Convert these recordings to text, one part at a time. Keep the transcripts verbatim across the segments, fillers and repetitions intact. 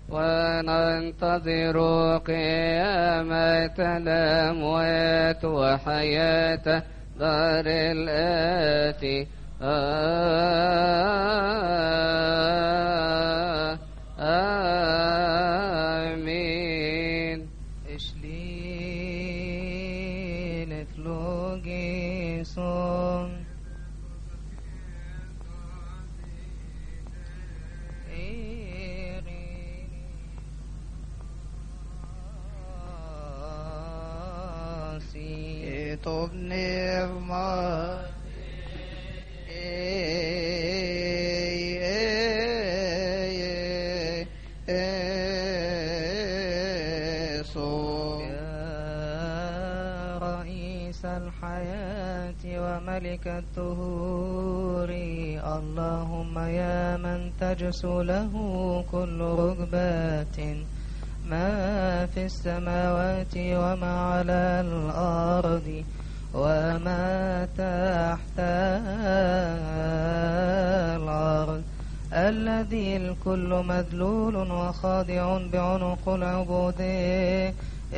وننتظر قيامة الأموات وحياة دار الآتي. آمين. إشليل فلوجيسون طب نعمة يا رئيس الحياة وملك الدهور، اللهم يا من تجسو له كل ركبات، ما في السماوات وما على الأرض وما تحت الأرض، الذي الكل مذلول وخاضع بعنق العبودية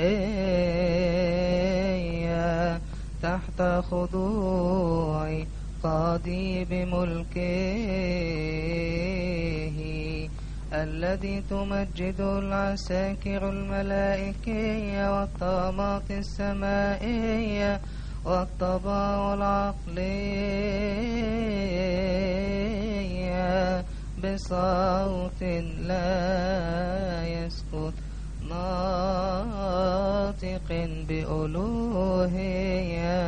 تحت خضوع قاضي بملكه، الذي تمجد العساكر الملائكية والطامات السمائية والطباع العقلية بصوت لا يسكت ناطق بألوهية.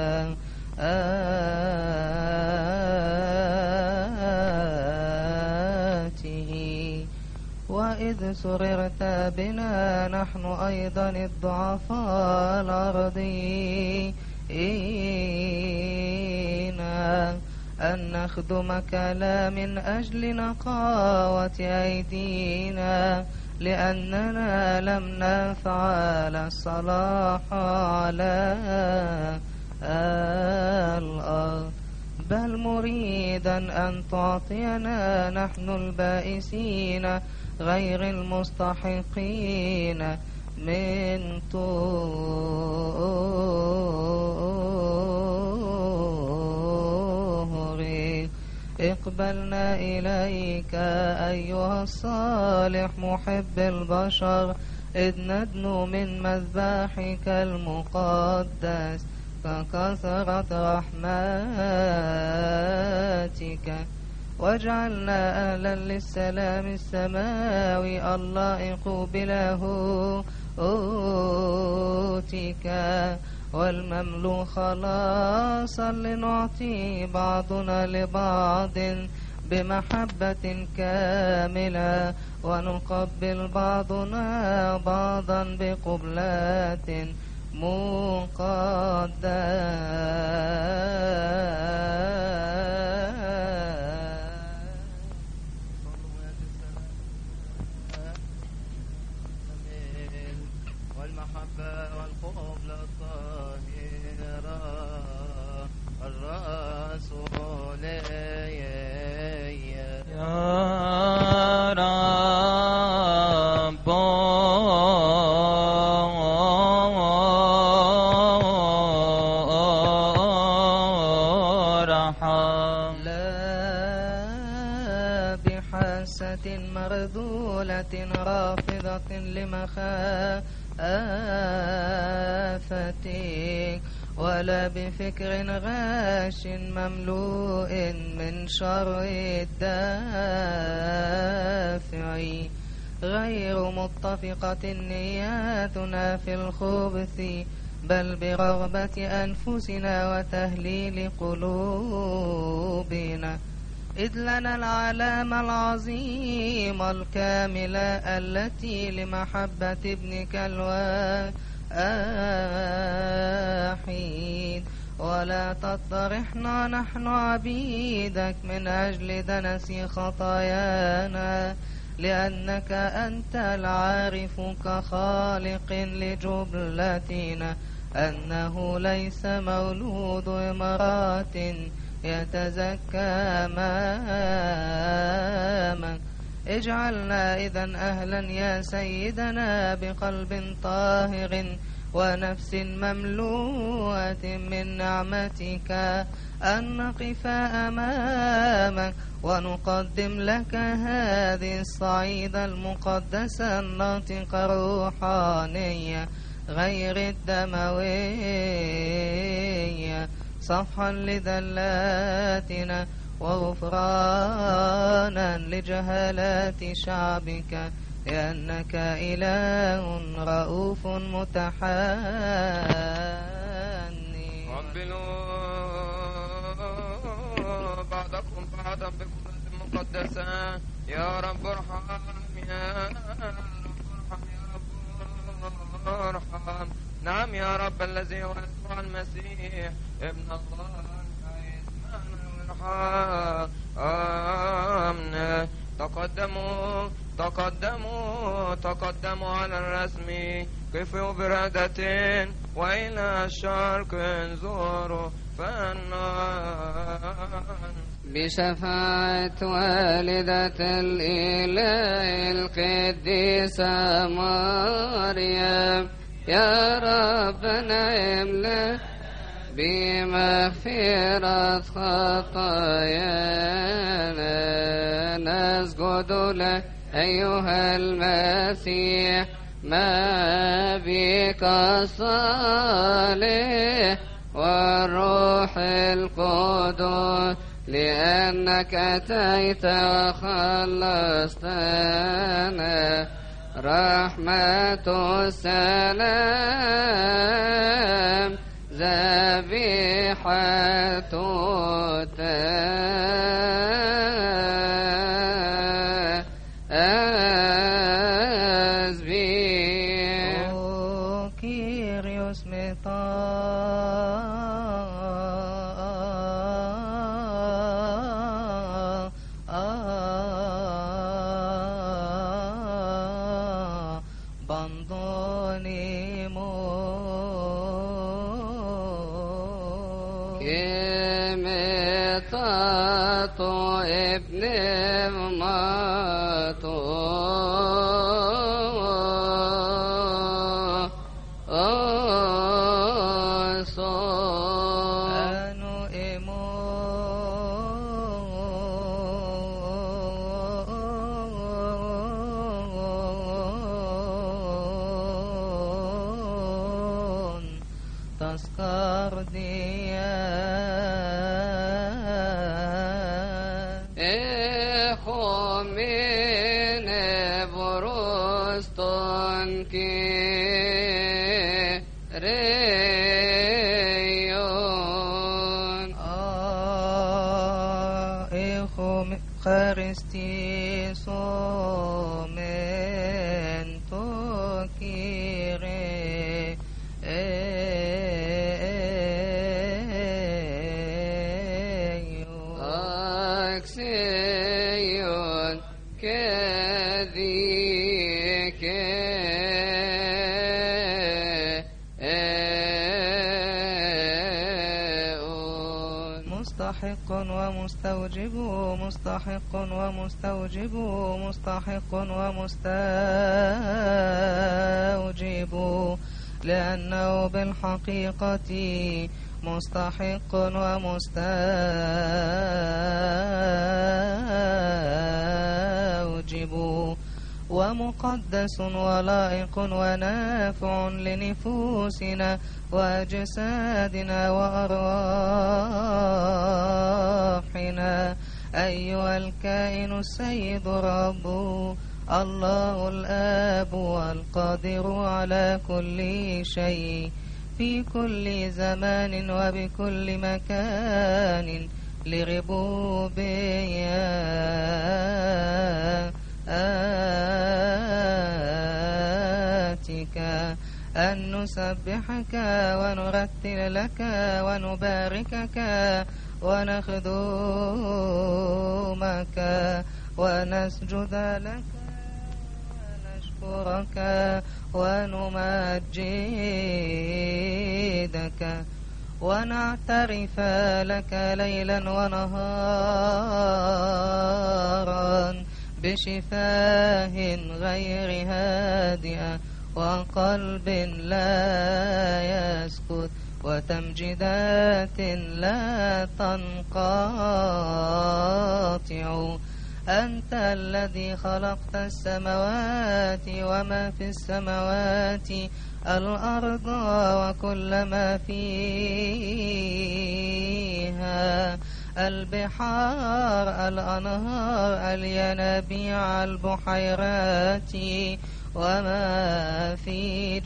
وإذ سررت بنا نحن أيضا الضعفاء الأرضيين أن نخدمك لا من أجل نقاوة أيدينا لأننا لم نفعل الصلاح على الأرض، بل مريدا أن تعطينا نحن البائسين غير المستحقين من طهرك. اقبلنا إليك أيها الصالح محب البشر، إذ ندنو من مذبحك المقدس ككثرة رحماتك، واجعلنا أهلا للسلام السماوي اللائق بلاهوتك والمملوء خلاصا، لنعطي بعضنا لبعض بمحبة كاملة ونقبل بعضنا بعضا بقبلات مقدسة. والمحبة والقبلة الطاهرة الرسولية يا رب ارحم، لا بحاسة مرذولة رافضة لمخافتك، ولا بفكر غاش مملوء من شر الدافع، غير متفقة نياتنا في الخبث، بل برغبة أنفسنا وتهليل قلوبنا، إذ لنا العلامة العظيمة الكاملة التي لمحبة ابنك الواحد. ولا تطرحنا نحن عبيدك من أجل دنس خطايانا، لأنك أنت العارف كخالق لجبلتنا أنه ليس مولود امرأة يتزكى أمامك، اجعلنا إذن أهلا يا سيدنا بقلب طاهر ونفس مملوءة من نعمتك أن نقف أمامك ونقدم لك هذه الصعيدة المقدسة الناطقة روحانية غير الدموية صفحا لذلاتنا وغفرانا لجهالات شعبك لأنك إله رؤوف متحنن. قبلوا بعضكم بعضا بقلوب مقدسة يا رب ارحم يا رب ارحم يا رب ارحم. نعم يا رب الذي هو يسوع المسيح ابن الله ارحمنا. تقدموا تقدموا تقدموا على الرسم كفوا برادة وإلى الشرق انظروا فالنار. بشفاعة والدة الإله القديسة مريم يا رب نعم له بمغفرة خطايانا نسجد لك أيها المسيح ما بك الصالح والروح القدس لأنك أتيت وخلصتنا رحمة السلام ذبيحة تسبيح. O Kyrios meta كمتاتو ابن ماتو أنو إمون تذكر Christi somento Kyrie Axion kedike مستحق ومستوجب مستحق ومستوجب مستحق ومستوجب لأنه بالحقيقة مستحق ومستوجب ومقدس ولائق ونافع لنفوسنا وأجسادنا وأرواحنا أيها الكائن السيد رب الله الآب والقادر على كل شيء في كل زمان وبكل مكان لربوبياتك أن نسبحك ونرتل لك ونباركك ونخدمك ونسجد لك ونشكرك ونمجدك ونعترف لك ليلا ونهارا بشفاه غير هادئة وقلب لا يسكت وتمجيدات لا تنقطع. أنت الذي خلقت السماوات وما في السماوات، الأرض وكل ما فيها، البحار، الأنهار، الينابيع، البحيرات وما في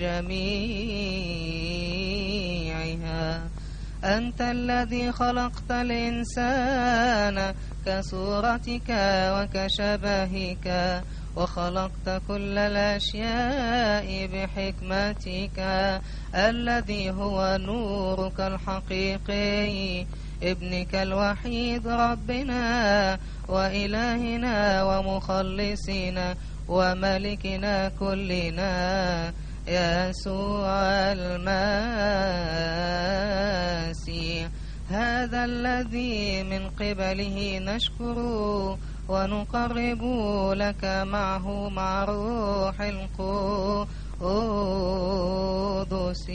جميعها. أنت الذي خلقت الإنسان كصورتك وكشبهك، وخلقت كل الأشياء بحكمتك، الذي هو نورك الحقيقي، ابنك الوحيد ربنا وإلهنا ومخلصنا وملكنا كلنا يسوع المسيح. هذا الذي من قبله نشكر ونقرب لك معه مع روح القدس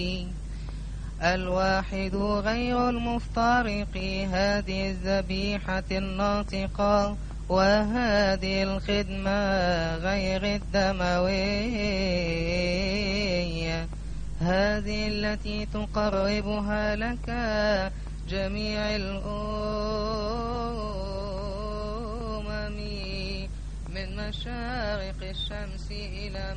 الواحد غير المفترق، هذه الذبيحة الناطقة وهذه الخدمة غير الدموية، هذه التي تقربها لك جميع الأمم من مشارق الشمس إلى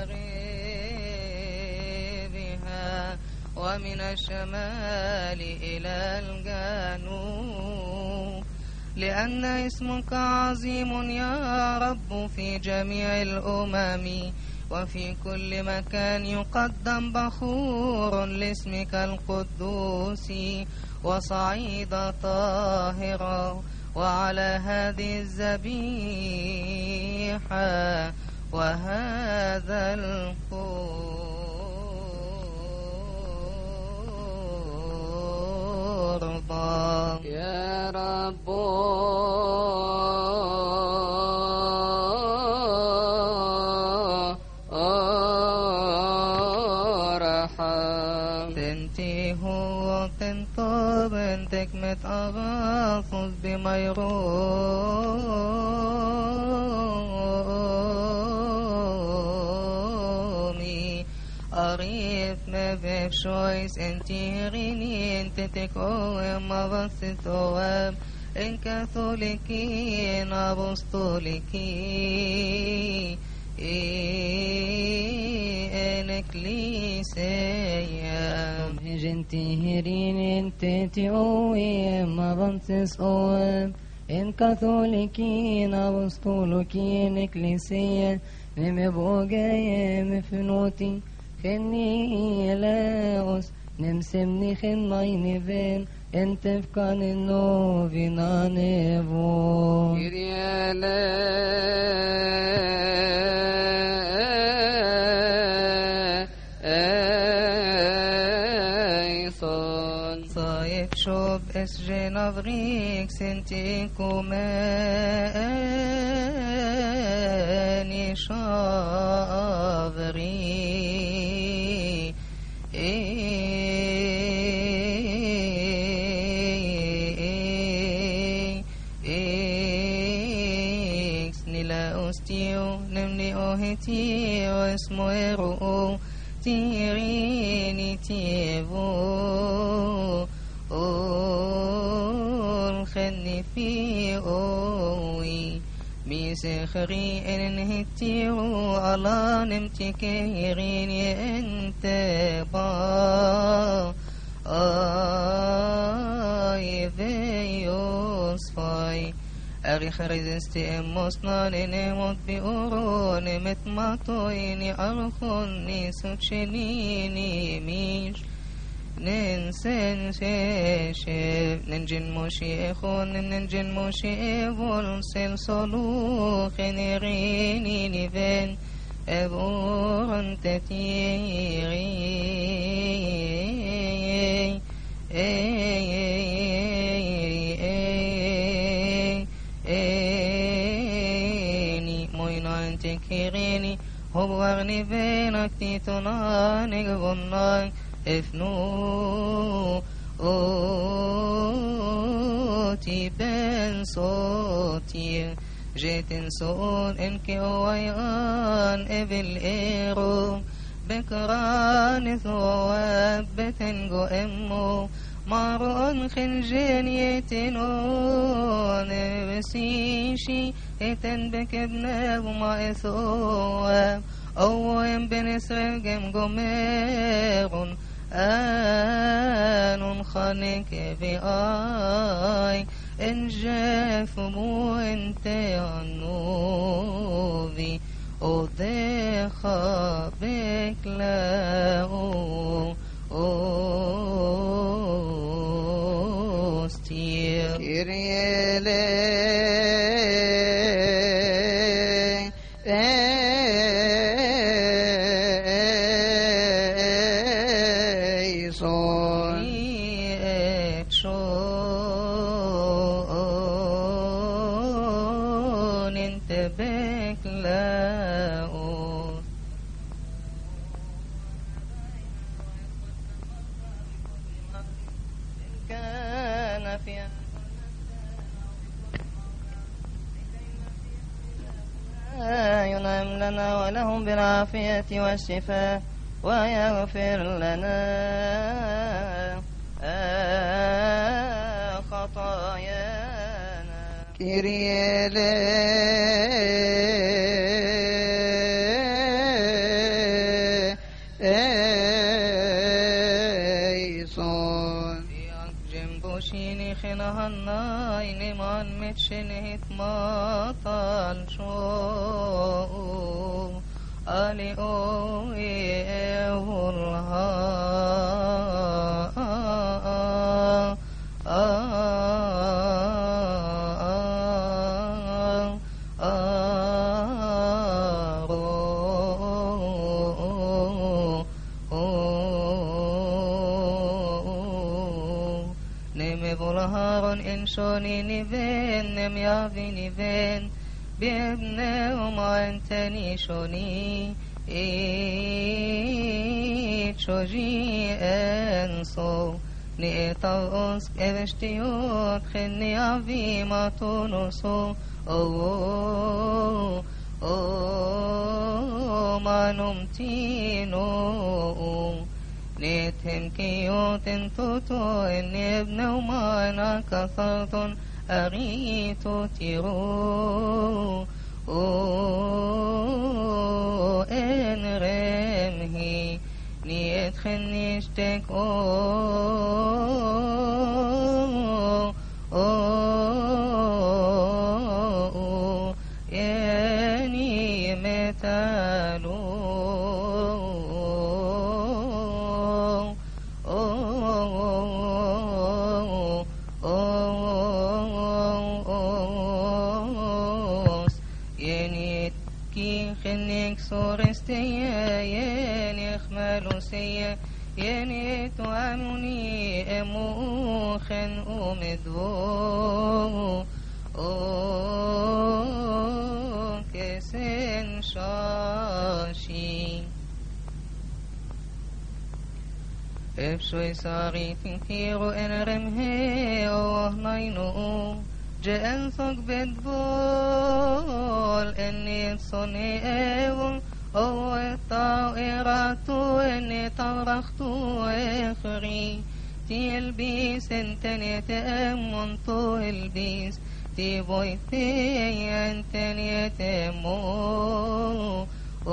مغاربها، ومن الشمال إلى الجنوب، لأن اسمك عظيم يا رب في جميع الأمم، وفي كل مكان يقدم بخور لاسمك القدوس وصعيدة طاهرة. وعلى هذه الذبيحة وهذا القربان يا رب تكمت أغاث بميرومي أريف مبيب شويس انتي غيني انت تكوي مبث ثواب إن كاثوليكي نابستوليكي إنكليسيا جنتي هيرين انت تيوي ما بنسس اوام ان كاثوليكين ابسطولوكين اكليسيا نمبوغايا مفنوتي خني لاوس نمسمني خناي فين انت فكان النوفينا نيفو شوب اسجن افغيك سنتيكو ماني شافغي اكس نلا استيو نمني اوهتي واسمو يرؤو تيريني تيفو خني في أوي ميسخري إن هتيو على نمتكيرين أنت با آي فيوس فاي أري خرزستي أموسنا نموت بأورون متماتويني أرخوني سوتشنيني ميش ننسن شيشب ننجن موشي إخون ننجن موشي إبول سلسلوخ نغيني نفين أبور تتيغي هوغني بينك تيتنا نغنى افنو اوتي بن صوتي جيتن سون انك اويان ابل ايرو بكران ثواب بتنجو امو مارون خنجين يتنون بسيشي اتن بكبنا وما اثواب اوين بنسر جم جميرون آن خانك بآي إن جاف مو انت عنوبي ودخا بك لاو أستير كيريالي ولهم بالعافية والشفاء ويغفر لنا خطايانا كيريالي جنبوشيني خنهنا إنمان متشنهت مطال شو Ali o evulha neme volharon en shoni niven nem yavi niven بابنه وما انتني شوني ايت شوجي انصو نيتاوس كبشتيوت خني عفي ما تونسو او او ما نمتينو نيتهم كيوت انتوتو ان ابنه وما انا كثرتن أغيث تيرو أو إن رمهي نيت خنشتك أو أو يعني مثالو سورستيا يني اخمالوسيا يني توامني اموخن امدو او كسن شاشي افشوي ساغي تنكيرو ان رمهي اوه ناينو جأن ثق بدبول اني تصني ايوم او الطائرات اني طرخت اخري تلبيس انتني تأمن تلبيس تبويتي انتني تأمن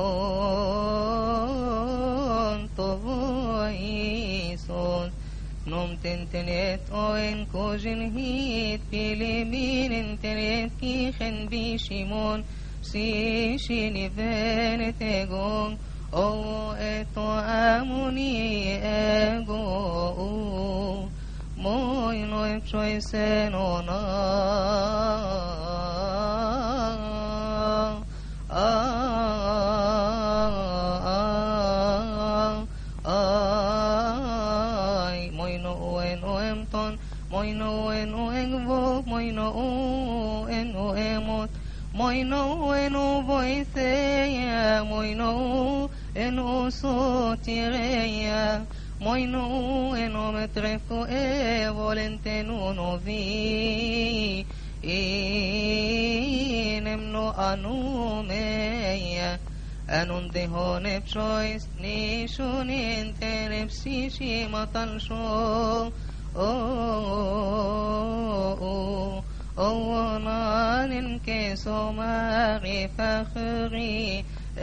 انتبويسون نوم تنتنت او ان كوجن هيت بلمين انتنت كيخن بيشيمون سيشيني فانتقون او اتو اموني اغو موينو ابشوي سنونا Moino en o engvo, moino en o emot, moino en o voice, moino moino eno sotireia moino eno metrefo e volentenu novi inemno anumeia Anun dehone psois nishunin tenepsishi matansho o o o nanin keso mari fakhri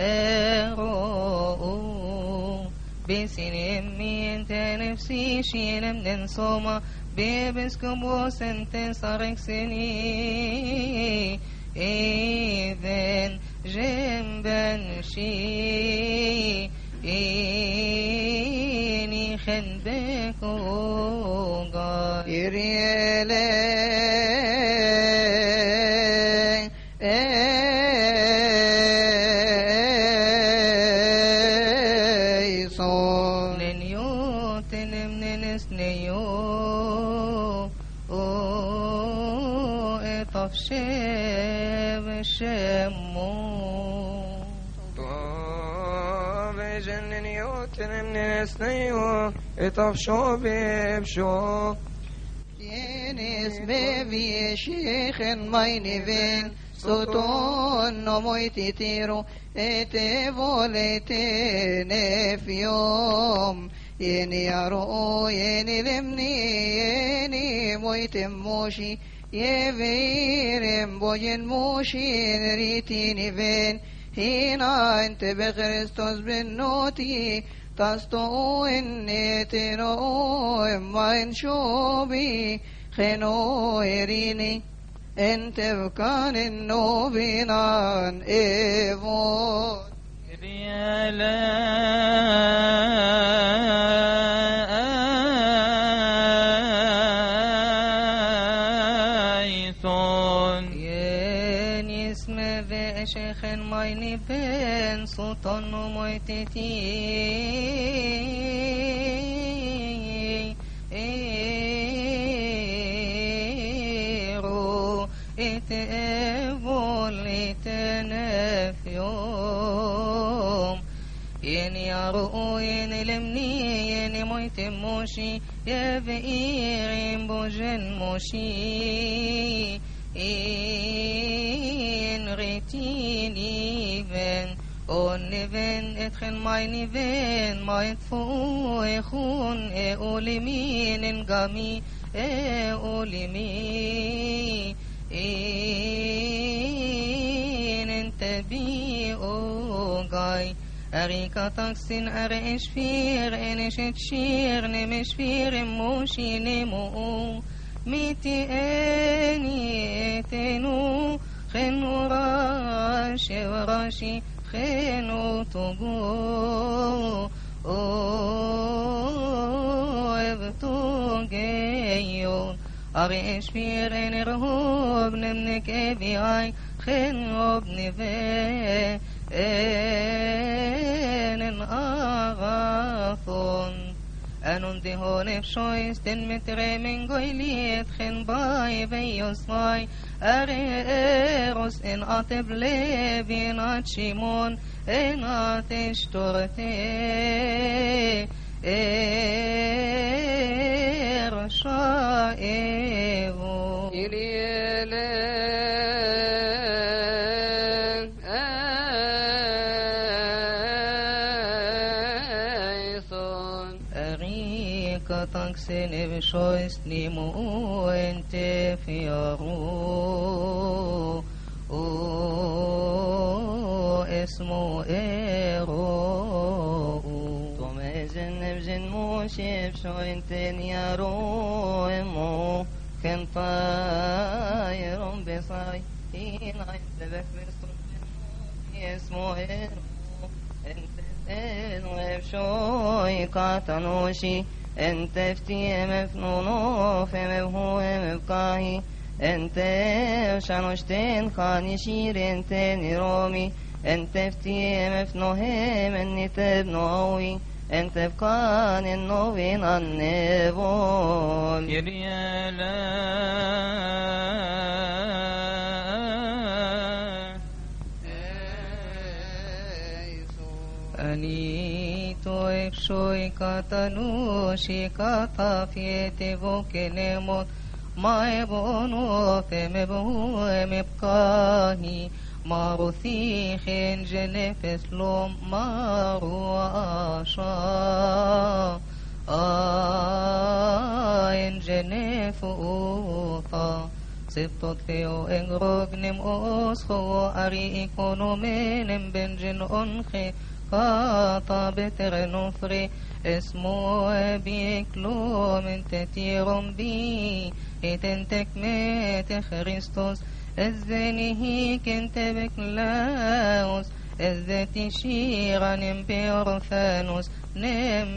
ero bisinim min tenepsishi nemden soma bebes como senten sarexeni even جنبا شي إني خنبك إريالي إيصون نيو تنمنس نيو أو إطفشي بشمو نسنيو اتفشو بيبشو ينس بيبي شيخ ماينيفين سوتون نمويتي تيرو اتفوليتي في يوم يني يارو يني لمني يني مويتم موشي يفيرم بوجن موشي ريتيني فين هنا انت بخريستوس بالنوتي تستو إني تنو إما إن شوبي خنو إريني انت بكان النو بينان إيفون شيخ مايني بين سلطان مويتتي ايرو اتقبل اتنافيوم يني يارو يني لمني يني مويت موشي يا بئير بوجن موشي إن غيتيني بن أون بن اتخن مايني بن ما يطفو يخون أولمين انقامي أولمي إن انتبي أوغاي أريكا تاكسين أريش فير إنش تشير نمش فير موشي نمو ميتي اني تنو خنو راشي وراشي خنو تغو او ابتو جيون اريش فيرين رهوب نمنك ابي اي خنو ابني في ان اغاثون أنون دهون بشويس تن متري من قويليت خن باي بيوس باي أريروس إن أطب لبين أتشيمون إن أتشترتي إرشائبو تنكسن بشويس نيمو انت في يارو او اسمو ايرو توميزن بزن موشي بشو انت نيارو امو كن طايرون بصاي هنا يتبك برسول اسمو ايرو انت انو بشو يقاتنوشي انت فتي مفنونو في مبهو مبقاهي انت شانوشتين خاني شير انت نيرومي انت فتي مفنوه من نتبنو اوي انت بقان النوبين النبول يريالا אני תואב שוי קטנו שקטה פייתי בוקנמות מה אבונות מבוא מבקהי מרותי חן ג'נפס לא מרואשה אין ג'נפותה סבתות פאו אנגרוגנם אוסחו ארי אקונומנם בן ג'ן אונחי קאטה בטרנופרי اسمو بيكلوم انت تيرم بي اتنتك ميت خريستوس الزنيه كنت بكلاوس الذاتي شيرا نم بيرفانوس نم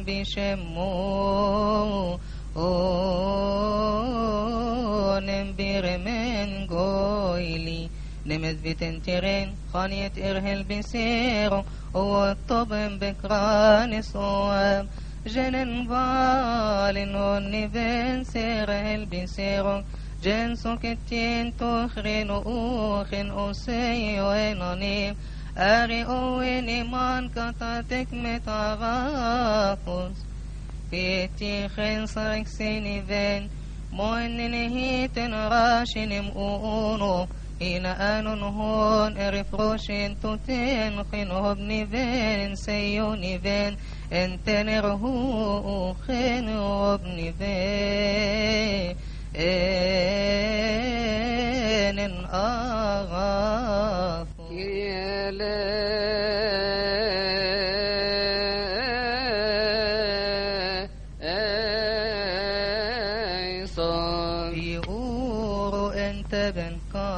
بشمو نم برمن قويلي نمت بتنترين خانية إرهل بسيرو والطبن بكران صواب جنن بالن ونبن سيرهل بسيرو جن سكتين تخرين أوخن أسي وينانيم أري أويني من كتاتك متغافوس بيتي خين صرك سينيفين مويننهي تنراشن مؤونو هنا آن هون رفروشن تتن خنه بنبين سيوني بين انت نرهو خنه بنبين ان اغاف يقولوا انت بنكا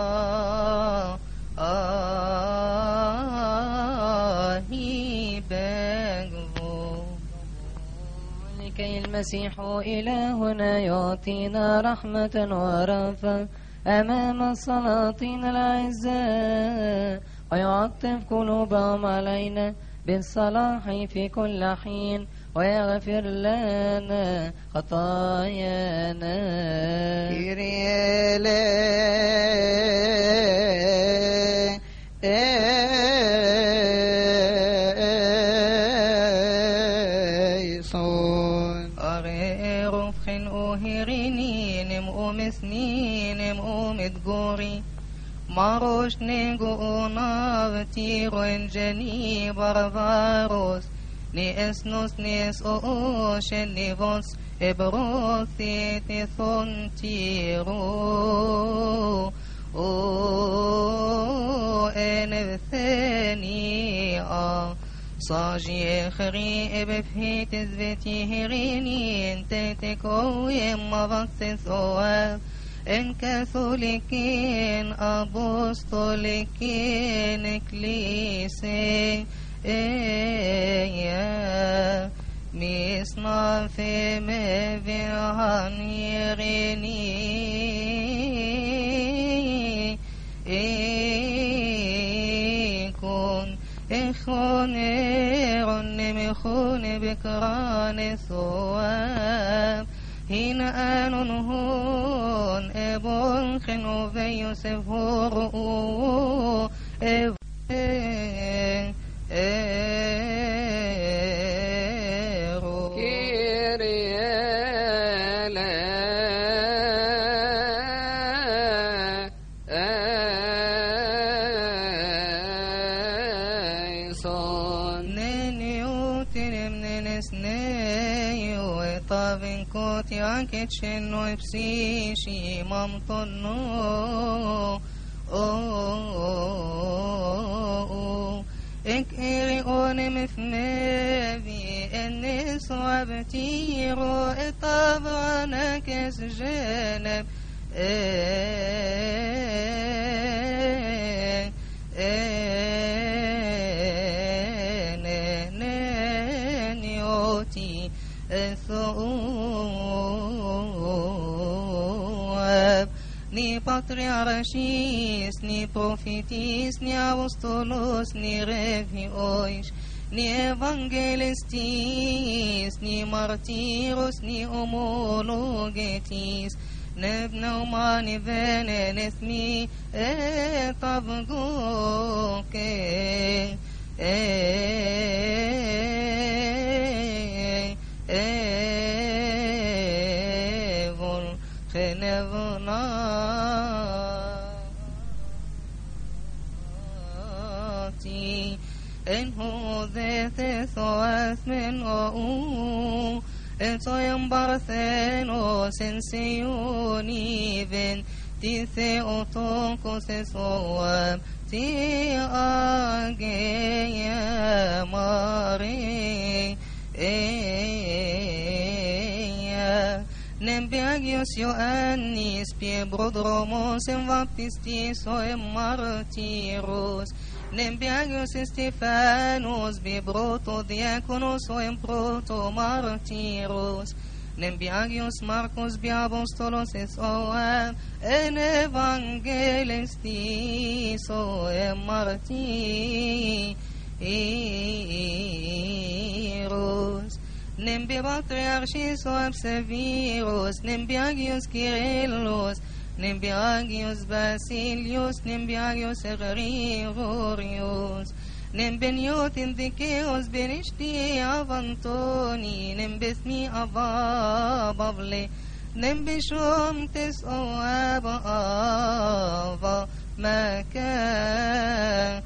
المسيح إلهنا يعطينا رحمة ورأفة أمام السلاطين الأعزاء ويعطف قلوبهم علينا بالصلاح في كل حين ويغفر لنا خطايانا. Maros nego onav tiro en geni barbaros ni esnos ni es o shen ni vos ebrothi te thon tiro o en vtheni a saji khri ebfhit zveti hirini ente te koyem mavakts oav ان كاثوليكين ابوستوليكين اكليسي ايا ميسنا في مبيعان يغيني ايكون اخون ايرون مخون بكران ثواب هنا آن هون ابون خنو في يوسف هو اب ايرو كيريالا ايصون ننيوتن من نسنيو طابن كوتي عنكت شنو بسيشي ممطنو اك ايري اوني مثنبي النس وابتيرو اطابعنا كس جنب ايه ايه نيوتي الثواب ni patriarchis ni prophetis ni apostolos ni revios ni evangelistis ni martyros ni homologetis نبنى وما نبنى نثمي طبقوك En hodete thoas men o etoyam barthenos en sioni ven tithe otokos esoam ti ageya mare eya Nembiagios Ioannis piebrodromos en baptistis o en martiros Nembiagios Estefanos bibroto diaconos o en proto martiros Nembiagios Marcos biapostolos es o en evangelistis o en martiros Nembi patriarchis o abseviros, nembiagios Kyrillos, nembiagios Basilios, nembiagios Gregorios, nembeniot indikeos benishti avantoni, nembesmi avabavle, nembishom tes o aba ava maka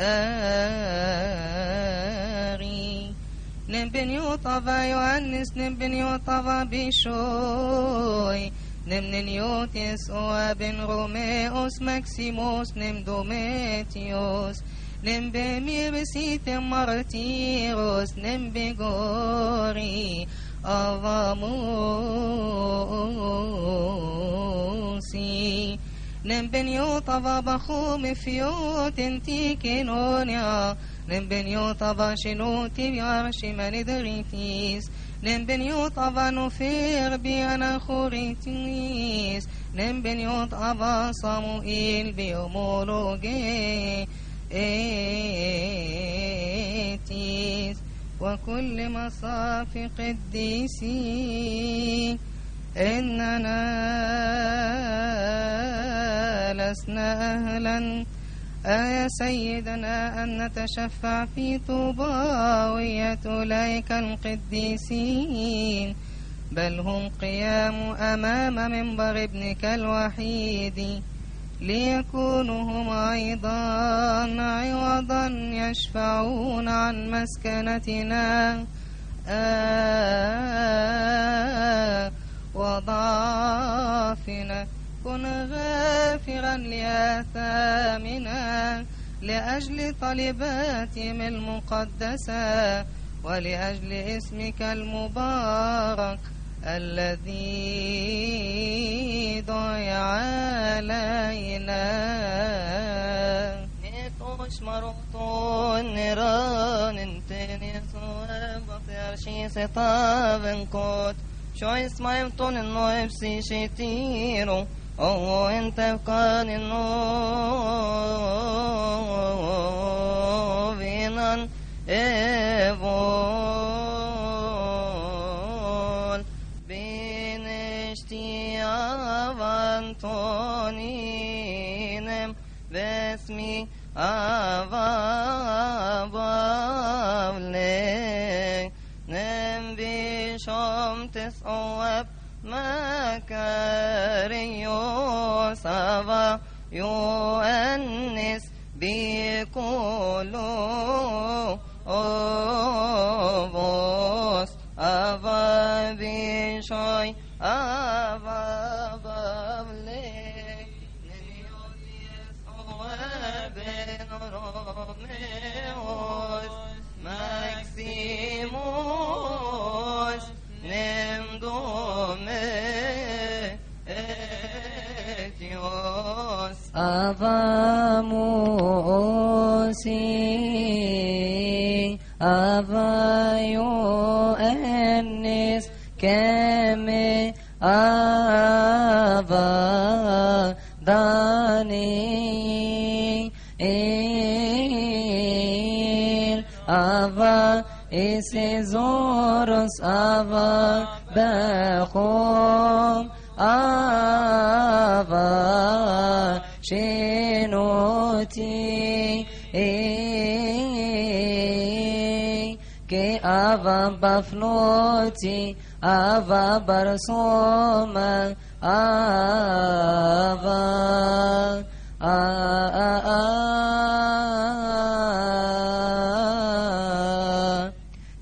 ari. Nembeniot ava Ioannis, nembeniot ava Bishoi, nemneniot Yesoa ben Romeos Maximos, nemdometios, nembemir besite martiros, nembegori avamusi, nembeniot ava Bachum efiot entikenonia, Nembeniot ava shenoti biarshimanidratis, Nembeniot ava nofer bianachoritis, Nembeniot ava Samuel biomologe etis, وكل مصاف قديسي إننا لسنا أهلا يا سيدنا أن نتشفع في طوباوية أولئك القديسين بل هم قيام أمام منبر ابنك الوحيد ليكونوا هم أيضا عوضا يشفعون عن مسكنتنا آه وضعفنا كن غافرا لآثامنا لأجل طلباتهم المقدسة ولأجل اسمك المبارك الذي ضيع علينا نتوش مرقطون نيران انتني صوابط يرشي سطاب كوت شو اسمع يمتون انو افسي شتيرو او انت بقان انو فينان ايفول بينشتي افانتونينم باسمي افابابلي نم بشام تسعوب مكاريوس أفا يؤنس بكلو أوفوس أفا بشاي أفا بابلي نميون يسعوب روميوس ماكسيموس أفاموسي أفا يؤنس كمي أفا داني إير أفا إسيزورس أفا بخوم أفا شنوتي كي أفا بفنوتي أفا برسوما أفا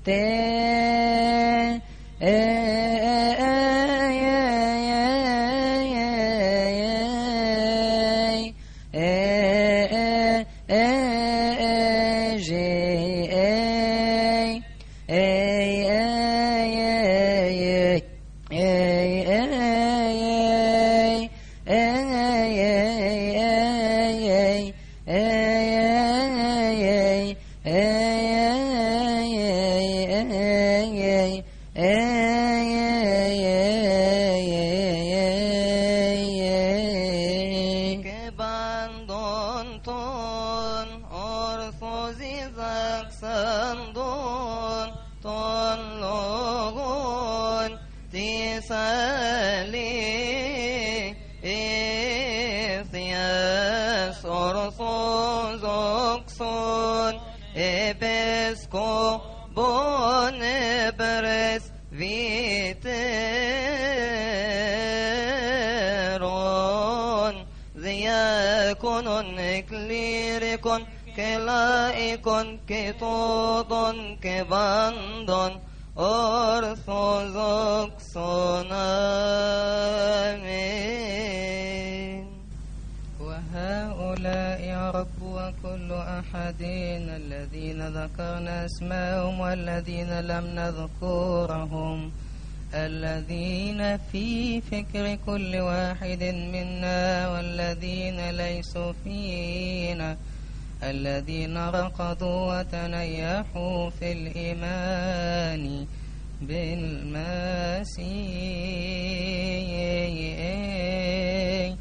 Kelaikon ketodon kebandon orthodoxon آمين. وهؤلاء يا رب وكل أحد الذين ذكرنا اسمائهم والذين لم نذكرهم الذين في فكر كل واحد منا والذين ليسوا فينا الذين رقدوا وتنيحوا في الإيمان بالمسيح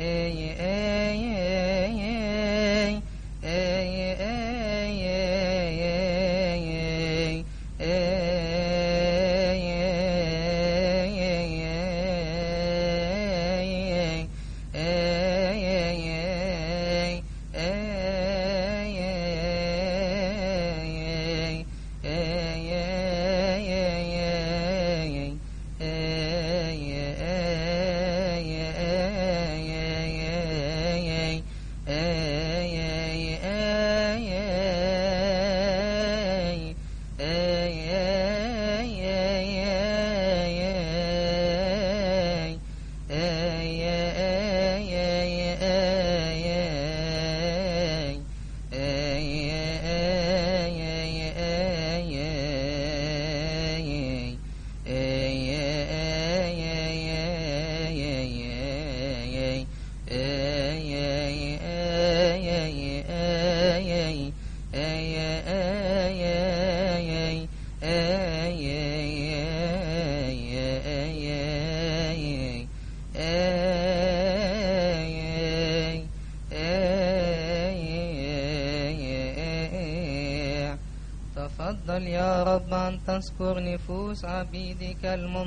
تفضل يا رب أن تذكر نفوس عبيدك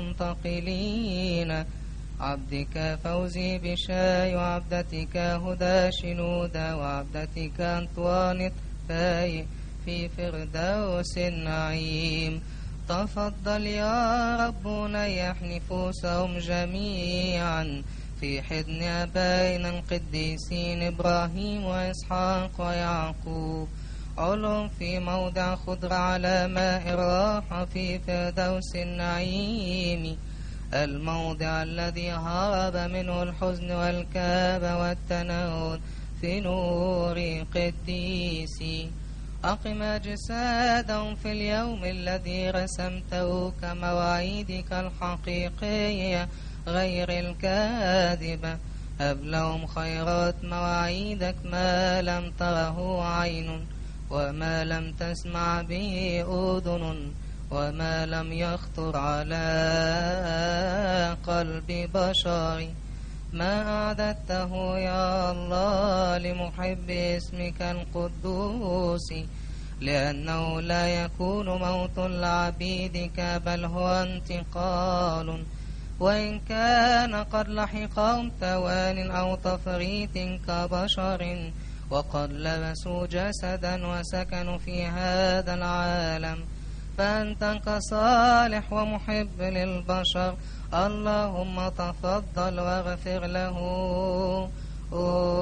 المنتقلين، عبدك فوزي بشاي وعبدتك هدى شنودة وعبدتك أنطوانيت فاي في فردوس النعيم. تفضل يا رب نيح نفوسهم جميعا في حضن أبائنا القديسين إبراهيم وإسحاق ويعقوب، علم في موضع خضر على ماء الراحة في فردوس النعيم، الموضع الذي هرب منه الحزن والكآبة والتناول في نور قديسي. أقم أجسادهم في اليوم الذي رسمته كمواعيدك الحقيقية غير الكاذبة، هب لهم خيرات مواعيدك ما لم تره عين وما لم تسمع به أذن وما لم يخطر على قلب بشر، ما أعددته يا الله لمحب اسمك القدوس، لأنه لا يكون موت لعبيدك بل هو انتقال، وإن كان قد لحقهم توان أو تفريط كبشر وقد لبسوا جسدا وسكنوا في هذا العالم، فأنت كصالح ومحب للبشر اللهم تفضل واغفر له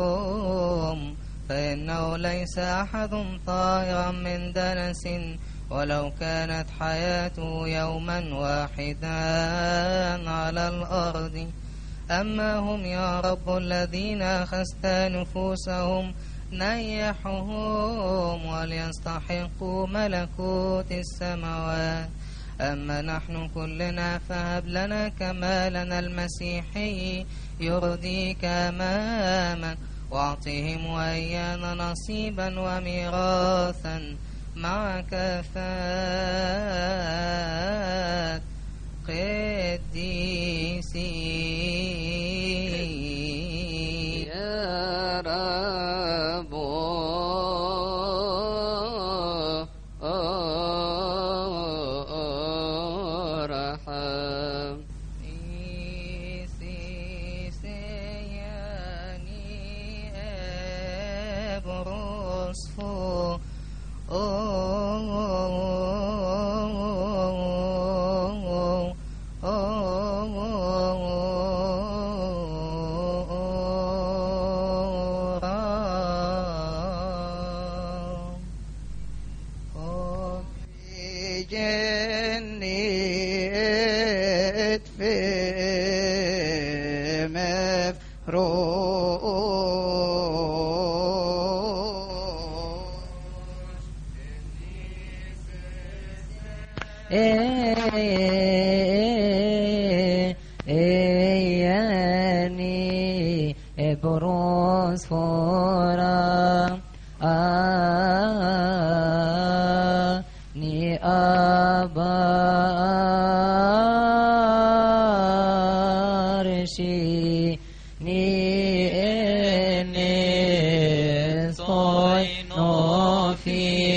أم، فإنه ليس أحد طاهرا من دنس ولو كانت حياته يوما واحدا على الأرض. أما هم يا رب الذين أخذت نفوسهم نيحهم وليستحقوا ملكوت السماوات. أما نحن كلنا فهب لنا كمالنا المسيحي يرضيك أمامك، واعطهم وإيانا نصيبا وميراثا مع كافات قديسين. يا رب ارحم. إيسيسياني أبرصفو جنيت في إياني إبروس فورا آني أبارشي ني إني صوي نوفي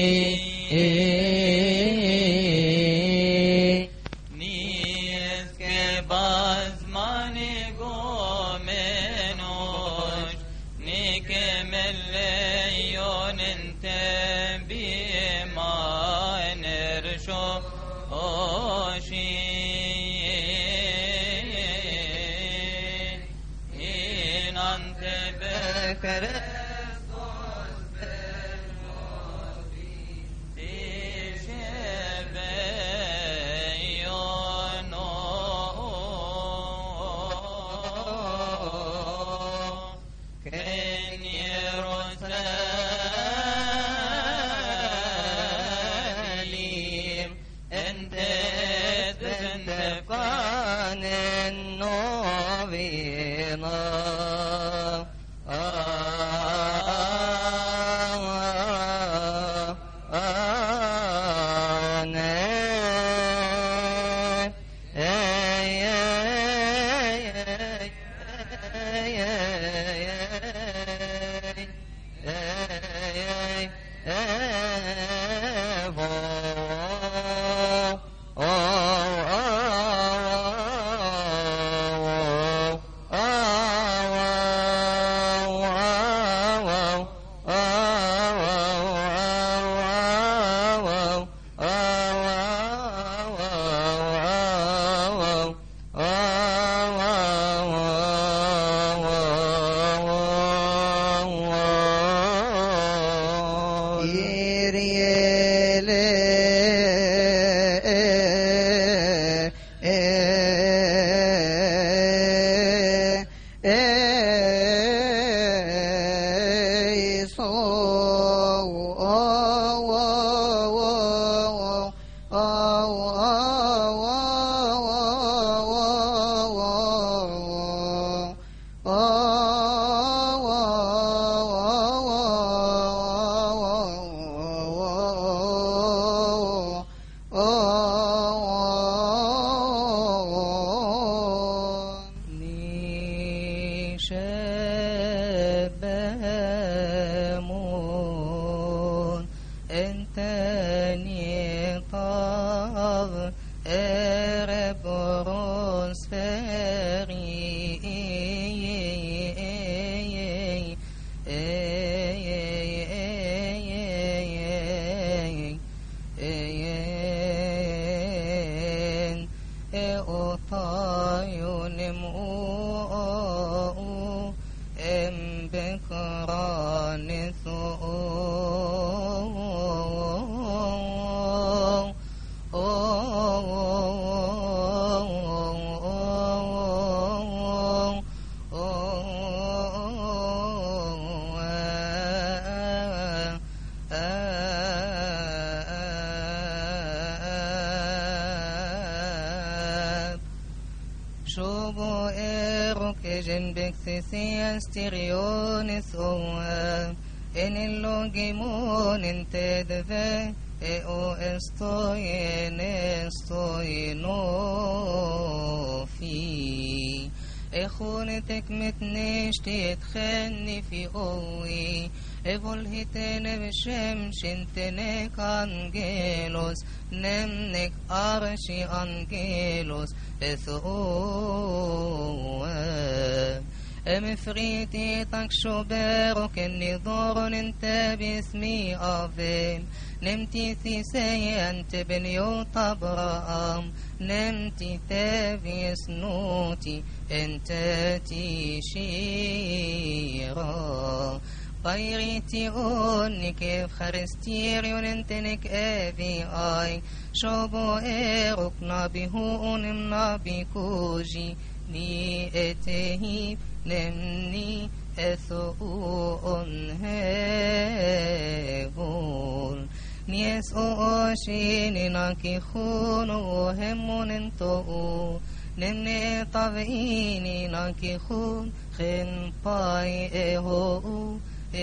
شوبو إيرو كجنبك سيسي استريونس أوها إن اللوجيمون انتدفه إيو استوين استوينو في إخونتك متنش تتخني في قوي إفول هتن بشمش انتنك أنجيلوس نمنك أرشي أنجيلوس إثوه مفريتي تكشو بيروك النظور انت باسمي أفيم نمتي ثيسي أنت بنيوت أبرام نمتي تافي سنوتي انت تشيرا طيريتي أوني كيف خرستيريون انتنك أفي آي شوبو إيروك نابيهون نابيكوجي ني اتهيب نمني اثؤون هبول نيس اوشيني ناكي خونو همون انتو نمني طبعيني ناكي خون خن باي اهو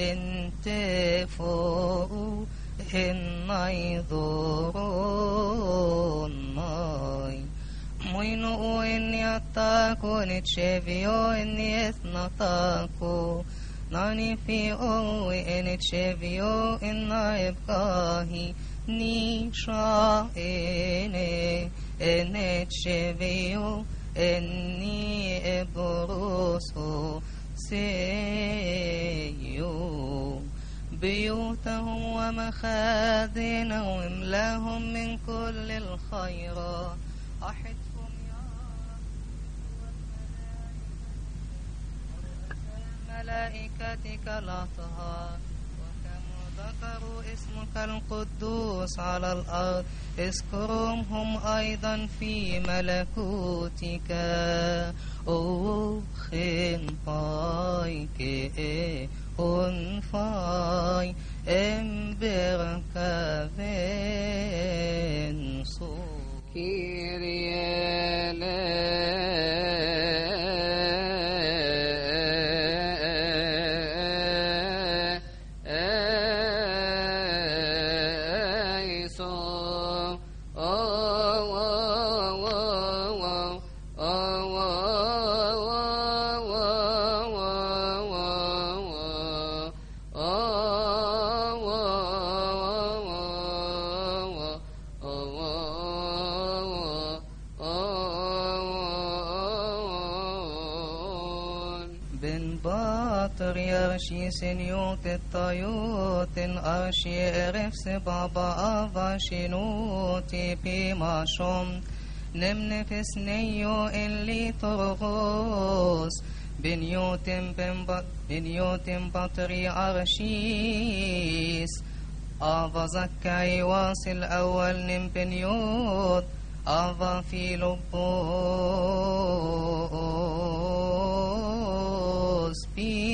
انتفو هناي ضرون ماي موينو إني أتاكو نتشافيو إني إثنتاكو ناني في أوي إني تشافيو إنا يبقاهي نيشا إني إني تشافيو إني إبروسو سيو بيوتهم ومخازنهم املاهم من كل الخيرات أحدهم يا ملائكتك الأطهار وكم ذكروا اسمك القدوس على الأرض اذكرهم هم أيضا في ملكوتك أو خن باي كي أن فاي امبر كافين صو Kyrie eleison. Oh, oh, oh, oh, oh, باطر يرشي سنيوت الطيوت أرشي إرفس بابا أفا شنوتي بما شم نمن في سنيو اللي ترغوس بنيوت بنبط بنيوت بطري أرشيس أفا زكاي واصل أول نم بنيوت أفا في لبوس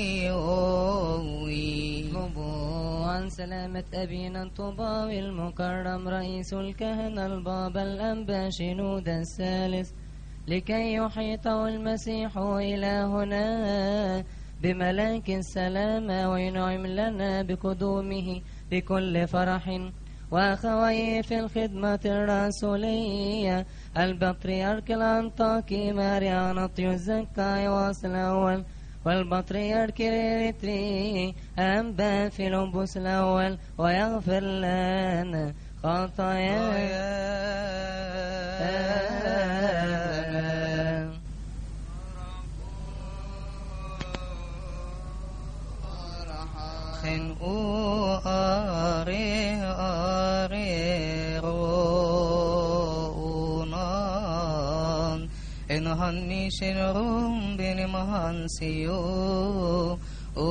بيوي نبو عن سلامة أبينا الطباوي المكرم رئيس الكهنة البابا الأنبا شنود الثالث لكي يحيطه المسيح إلهنا بملاك السلامة وينعم لنا بقدومه بكل فرح وأخويه في الخدمة الرسولية البطريرك الأنطاكي ماريانطيوس زكاي واصل الأول والبطريرك الإريتري أنبا فيلبس الأول ويغفر لنا خطايانا خنقو آري آري رونان إن هني شنروم بن مهانسيو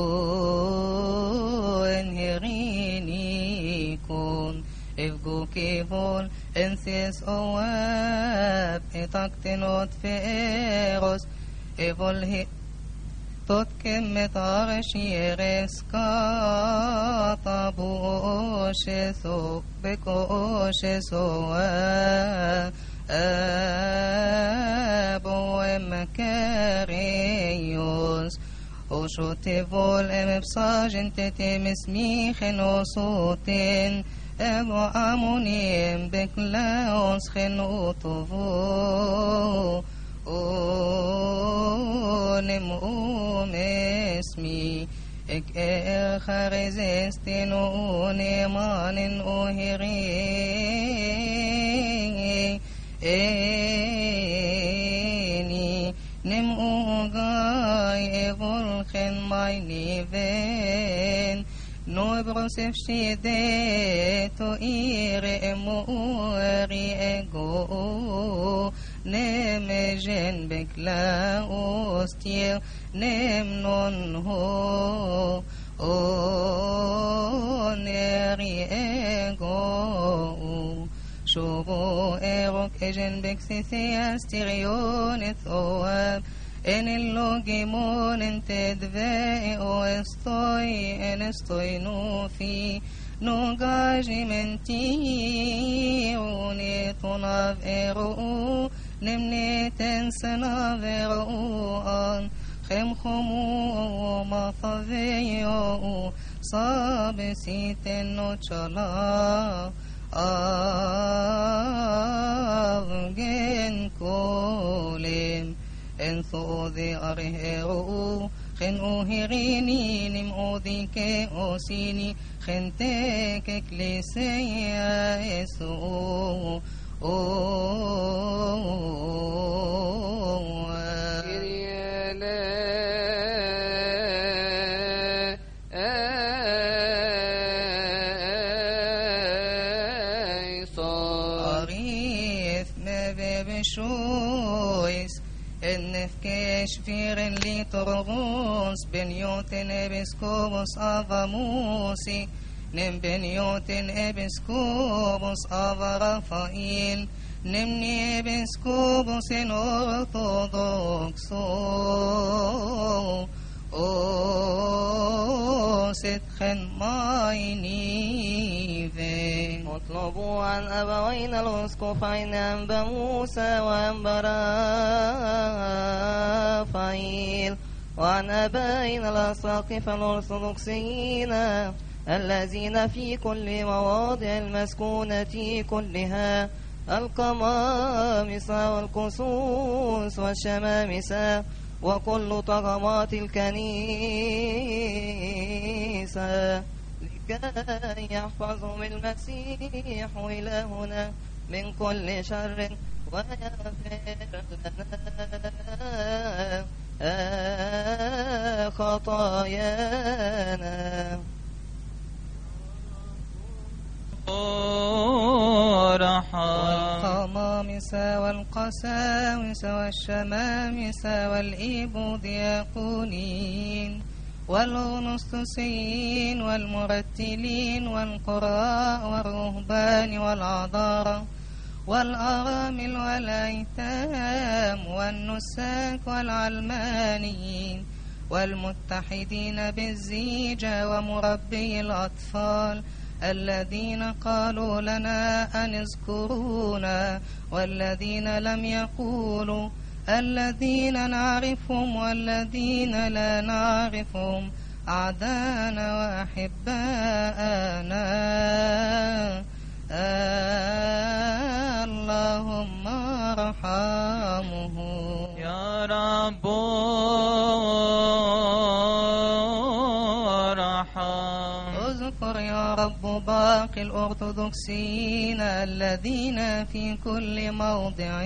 أو إن هريني كون إفقو كيفول إنسيس أواب إتاكتنوت في إيروس إفول هي تتكم متارشيرس كاتبوشسو بكوشسو أبو مكاريوس وشوتيفول ام بصاجن تتمس ميخن وصوتين أبو عمونيم بكلاوس خن وطفو ونم أم اسمي إك خارزستين ونمان أهري إني نم أغاي إفولخن ماي نيفين نوبروس فشيدتو إيري موري إغو نمجن بكلاوستير نم نون هو أو نري إغو شوفو إيروك إجن بكسيسي أستيريون الثواب إن اللوجيمون انت دفاء واستوي إن استوي نوفي نوغاجي منتي ونيتونا فيرو نمني تنسنا فيرو أن خم خمو ما فضيو صاب سيتن نوچلا أفغن كولم إن ثوذي أرهرو خن أهريني نم أوذيك أوسيني خن تيك كليسيا يسوع شويس النفكيش فيرن لي ترغوس بنيوتن ابسكوبوس افاموسي نم بنيوتن ابسكوبوس افرافائيل نمني ابسكوبوس اورثوذوكسو او ستخن مايني فين اطلبوا عن أبوين الأسقفين أنبا موسى وأنبا رافائيل وعن أبائنا الأساقفة الأرثوذكسيين الذين في كل مواضع المسكونة كلها القمامس والكسوس والشمامسة وكل طغمات الكنيسة لكي يحفظهم المسيح إلهنا من كل شر ويغفر لنا خطايانا. والقمامس والقساوس والشمامس والإيبودياقونين والغنسطسيين والمرتلين والقراء والرهبان والعذارى والأرامل والأيتام والنساك والعلمانيين والمتحدين بالزيجة ومربي الأطفال الذين قالوا لنا أن اذكرونا والذين لم يقولوا الذين نعرفهم والذين لا نعرفهم أعدانا وأحباءنا اللهم ارحمه يا رب ارحم. اذكر يا رب باقي الأرثوذكسيين الذين في كل موضع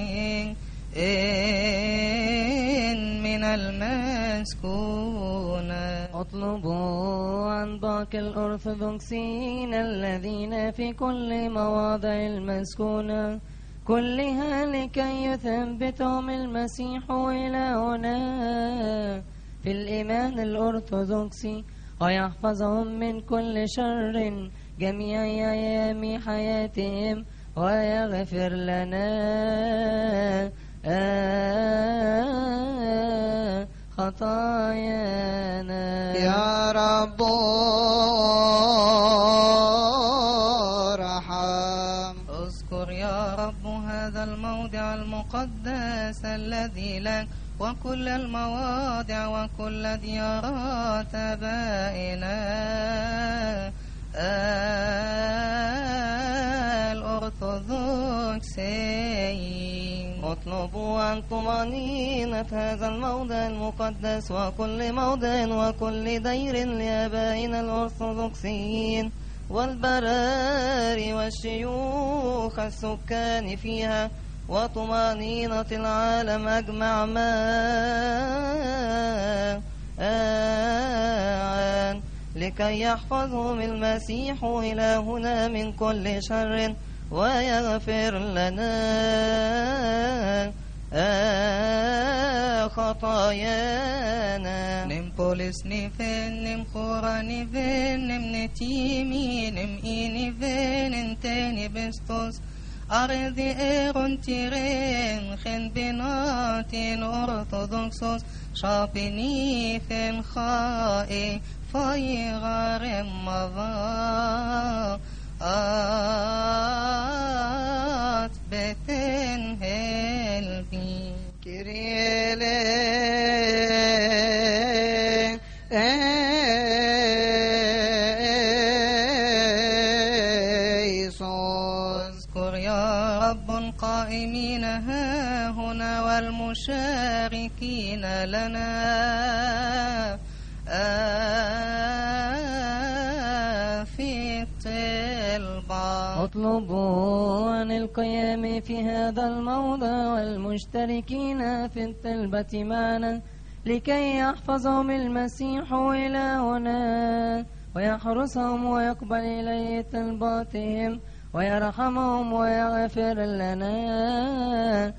إن من المسكون. اطلبوا عن باقي الأرثوذكسيين الذين في كل مواضع المسكونة كلها لكي يثبتهم المسيح إلهنا في الإيمان الأرثوذكسي ويحفظهم من كل شر جميع أيام حياتهم ويغفر لنا آه خطايانا. يا رب ارحم. اذكر اذكر يا رب هذا الموضع المقدس الذي لك وكل المواضع وكل ديارات آبائنا الأرثوذكسيين. اطلبوا عن طمأنينة هذا الموضع المقدس وكل موضع وكل دير لآبائنا الأرثوذكسيين والبراري والشيوخ السكان فيها وطمأنينة العالم أجمع معا لكي يحفظهم المسيح إلهنا من كل شر ويغفر لنا خطايانا. نم بولس نفن نم خورا نفن نم نتيمي نم إيني فن انتاني بستوس أرضي إيرون تيرين خن بناتين أرثوذكسوس شابني فن خائي فايغار مضا آت بتن هلبي كريلي اذكر يا رب قائمين ها هنا والمشاركين لنا في الطلبة. اطلبوا عن القيام في هذا الموضع والمشتركين في الطلبة معنا لكي يحفظهم المسيح إلهنا ويحرسهم ويقبل إليه طلباتهم ويرحمهم ويغفر لنا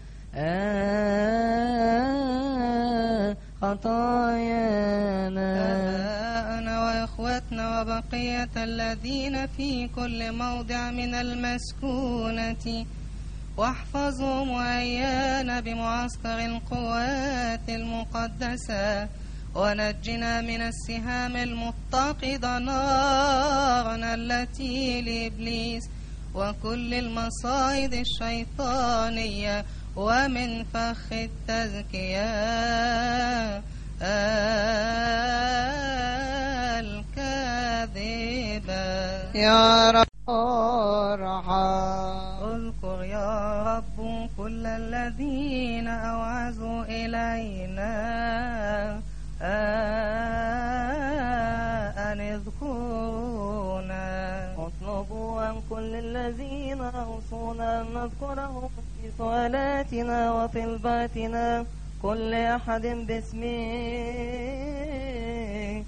خطايانا. آباءنا وإخوتنا وبقية الذين في كل موضع من المسكونة واحفظهم وإيانا بمعسكر القوات المقدسة ونجنا من السهام المتقدة نارنا التي لإبليس وكل المصائد الشيطانية ومن فخ التزكية الكاذبة. يا رب ارحم. اذكر يا رب كل الذين أوعزوا إلينا أن اذكرونا. اطلبوا عن كل الذين أوصونا أن نذكرهم في صلاتنا وطلباتنا كل أحد باسمه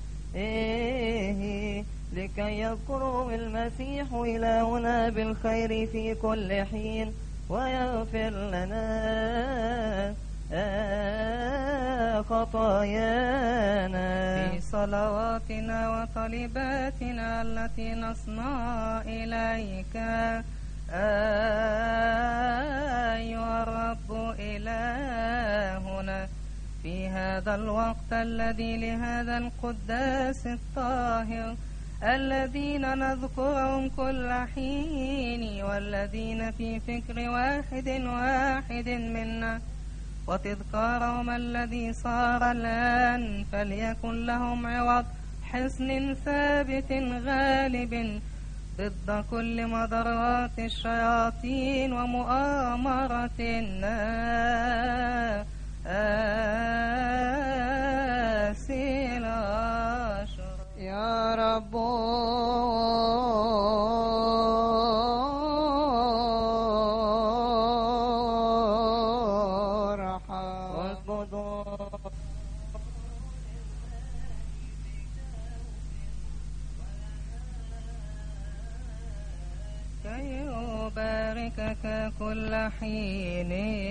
لكي يذكرهم المسيح إلهنا بالخير في كل حين ويغفر لنا خطايانا. في صلواتنا وطلباتنا التي نصنع إليك أيها الرب إلهنا في هذا الوقت الذي لهذا القداس الطاهر الذين نذكرهم كل حين والذين في فكر واحد واحد منا وتذكارهم الذي صار الآن فليكن لهم عوض حصن ثابت غالب ضد كل مضرات الشياطين ومؤامرة الناس الأشرار. يا رب يباركك كل حين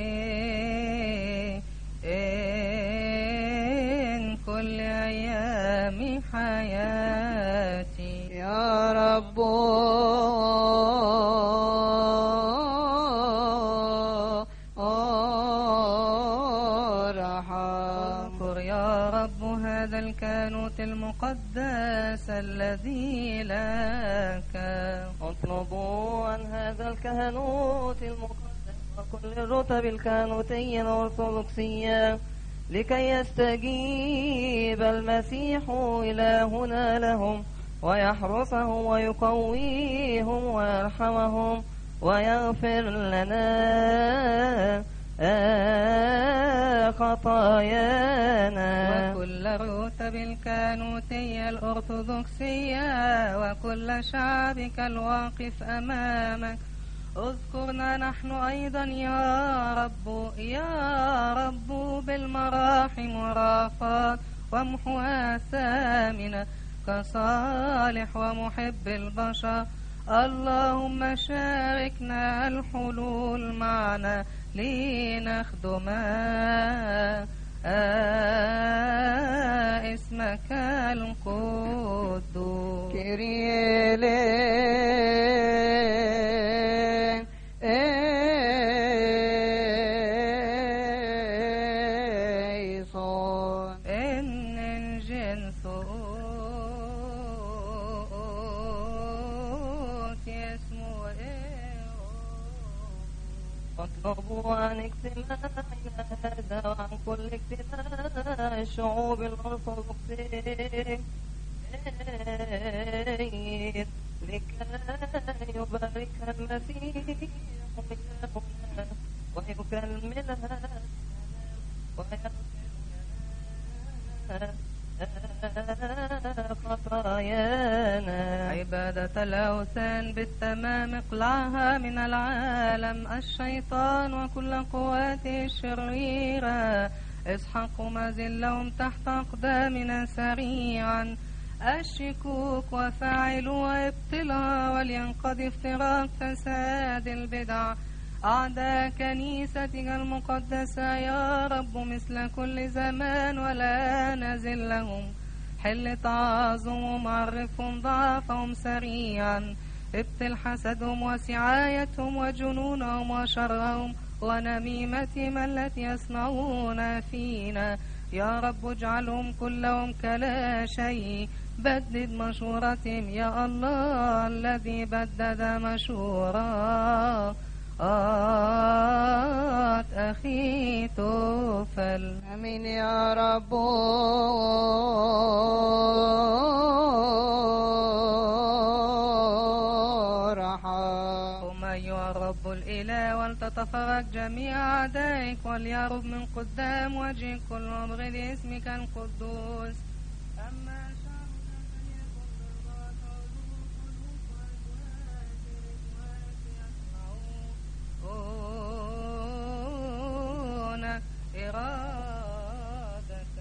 إن كل أيام حياتي. يا رب ارحم. اذكر يا رب هذا الكانوت المقدس الذي لك. اطلبوا عن هذا الكهنوت المقدس وكل الرتب الكهنوتية الأرثوذكسية لكي يستجيب المسيح إلهنا لهم ويحرسهم ويقويهم ويرحمهم ويغفر لنا خطايانا. وكل الرتب الكهنوتية الأرثوذكسية وكل شعبك الواقف أمامك اذكرنا نحن أيضا يا رب يا رب بالمراحم ورافات وامحو آثامنا كصالح ومحب البشر. اللهم شاركنا الحلول معنا لنخدم اسمك القدوس. كيريا إليسون. إن الجنس اطلبوا عن اجتماعنا هذا وعن كل اجتماع الشعوب الأرثوذكسية لكي يبارك المسيح إلهنا ويكملها ويغفر خطايانا. عبادة الأوثان بالتمام اقلعها من العالم الشيطان وكل قواته الشريرة. اسحقوا مذلهم تحت أقدامنا سريعا. الشكوك وفاعلوا وابطلها ولينقضي افتراق فساد البدع. أعداء كنيستك المقدسة يا رب مثل كل زمان ولا نزل لهم. حل تعاظم وعرفهم ضعفهم سريعا. ابطل حسدهم وسعايتهم وجنونهم وشرهم ونميمتهم التي يصنعون فينا. يا رب اجعلهم كلهم كلا شيء. بدد مشورتهم يا الله الذي بدد مشورة آت أخي توفل. آمين يا رب. قم أيها الرب الإله ولتتفرج جميع أعدائك وليرب من قدام وجهك كل مبغض اسمك القدوس. أما شعبك فليكن بالغاة يسمعون إرادتك.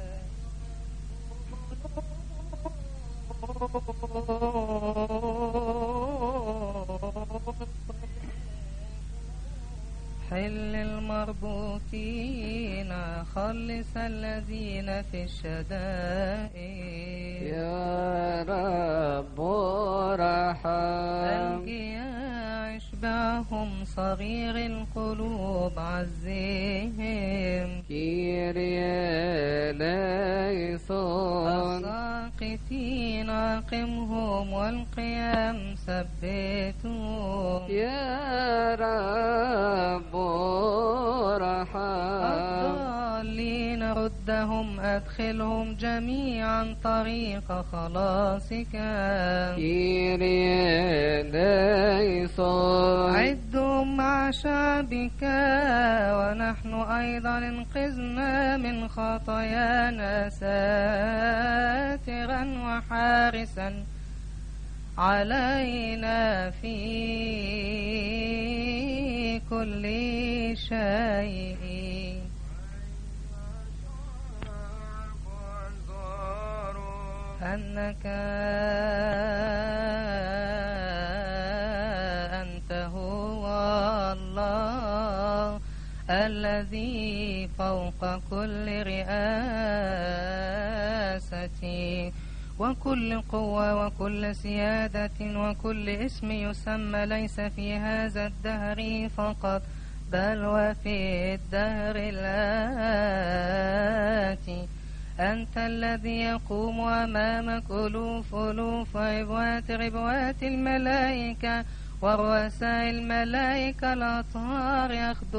حل المربوطين خلص الذين في الشدائد. يا رب رحم. الجياع اشبعهم صغير القلوب عزهم. كيريا إليسون. الساقطين أقمهم والقيام ثبتهم. يا رب رحم. الضالين ردهم أدخلهم جميعا طريق خلاصك. كيريا إليسون. عدهم مع شعبك ونحن أيضا انقذنا من خطايانا ساترا وحارسا علينا في كل شيء. أنك أنت هو الله الذي فوق كل رئاسة وكل قوة وكل سيادة وكل اسم يسمى ليس في هذا الدهر فقط بل وفي الدهر الآتي. أنت الذي يقوم أمامك ألوف ألوف ربوات ربوات الملائكة ورؤساء الملائكة الأطهار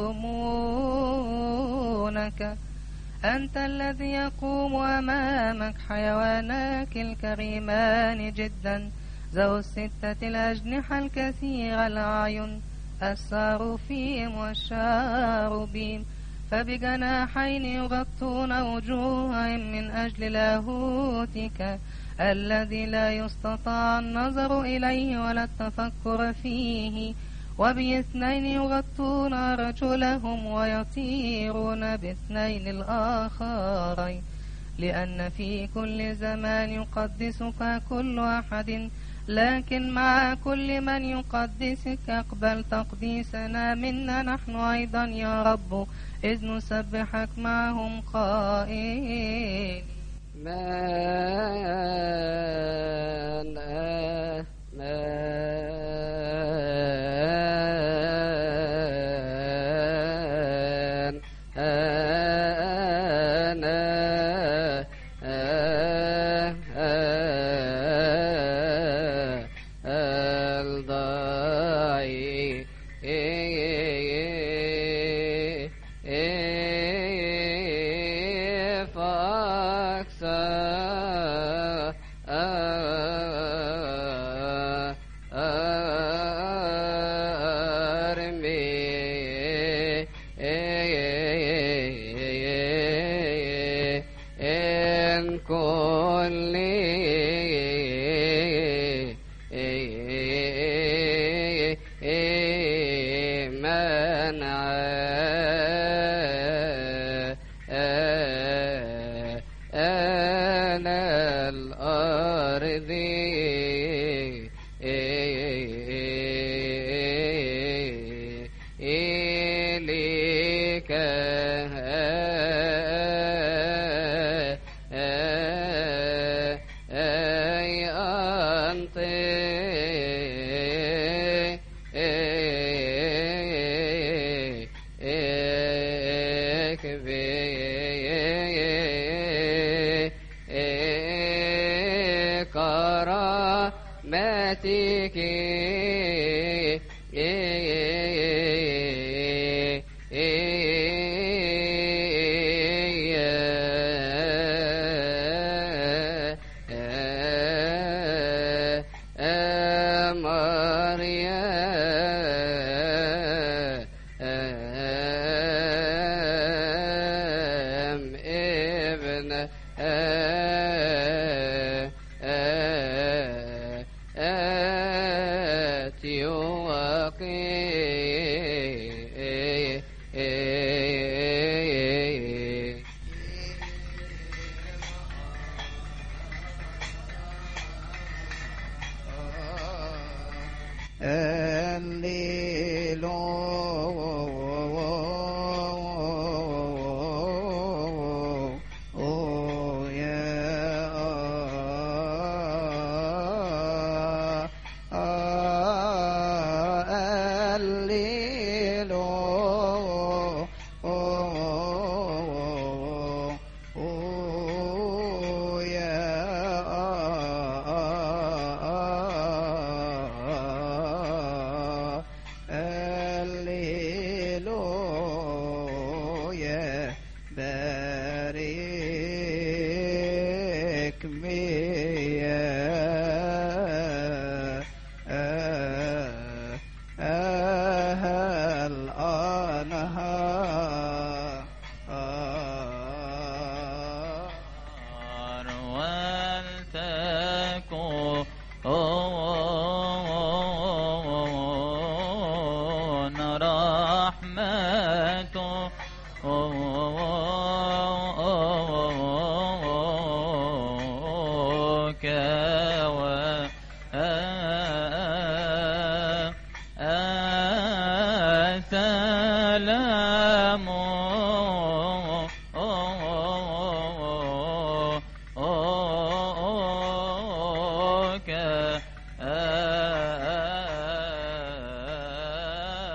يخدمونك. أنت الذي يقوم أمامك حيواناك الكريمان جدا ذو الستة الأجنحة الكثيرة الأعين الصاروفيم والشاروبيم، فبجناحين يغطون وجوههم من أجل لاهوتك الذي لا يستطاع النظر إليه ولا التفكر فيه، وباثنين يغطون رجلهم ويطيرون باثنين الآخرين، لأن في كل زمان يقدسك كل أحد، لكن مع كل من يقدسك اقبل تقديسنا منا نحن أيضا يا رب، إذ نسبحك معهم قائلين من آه من أنا الضعيف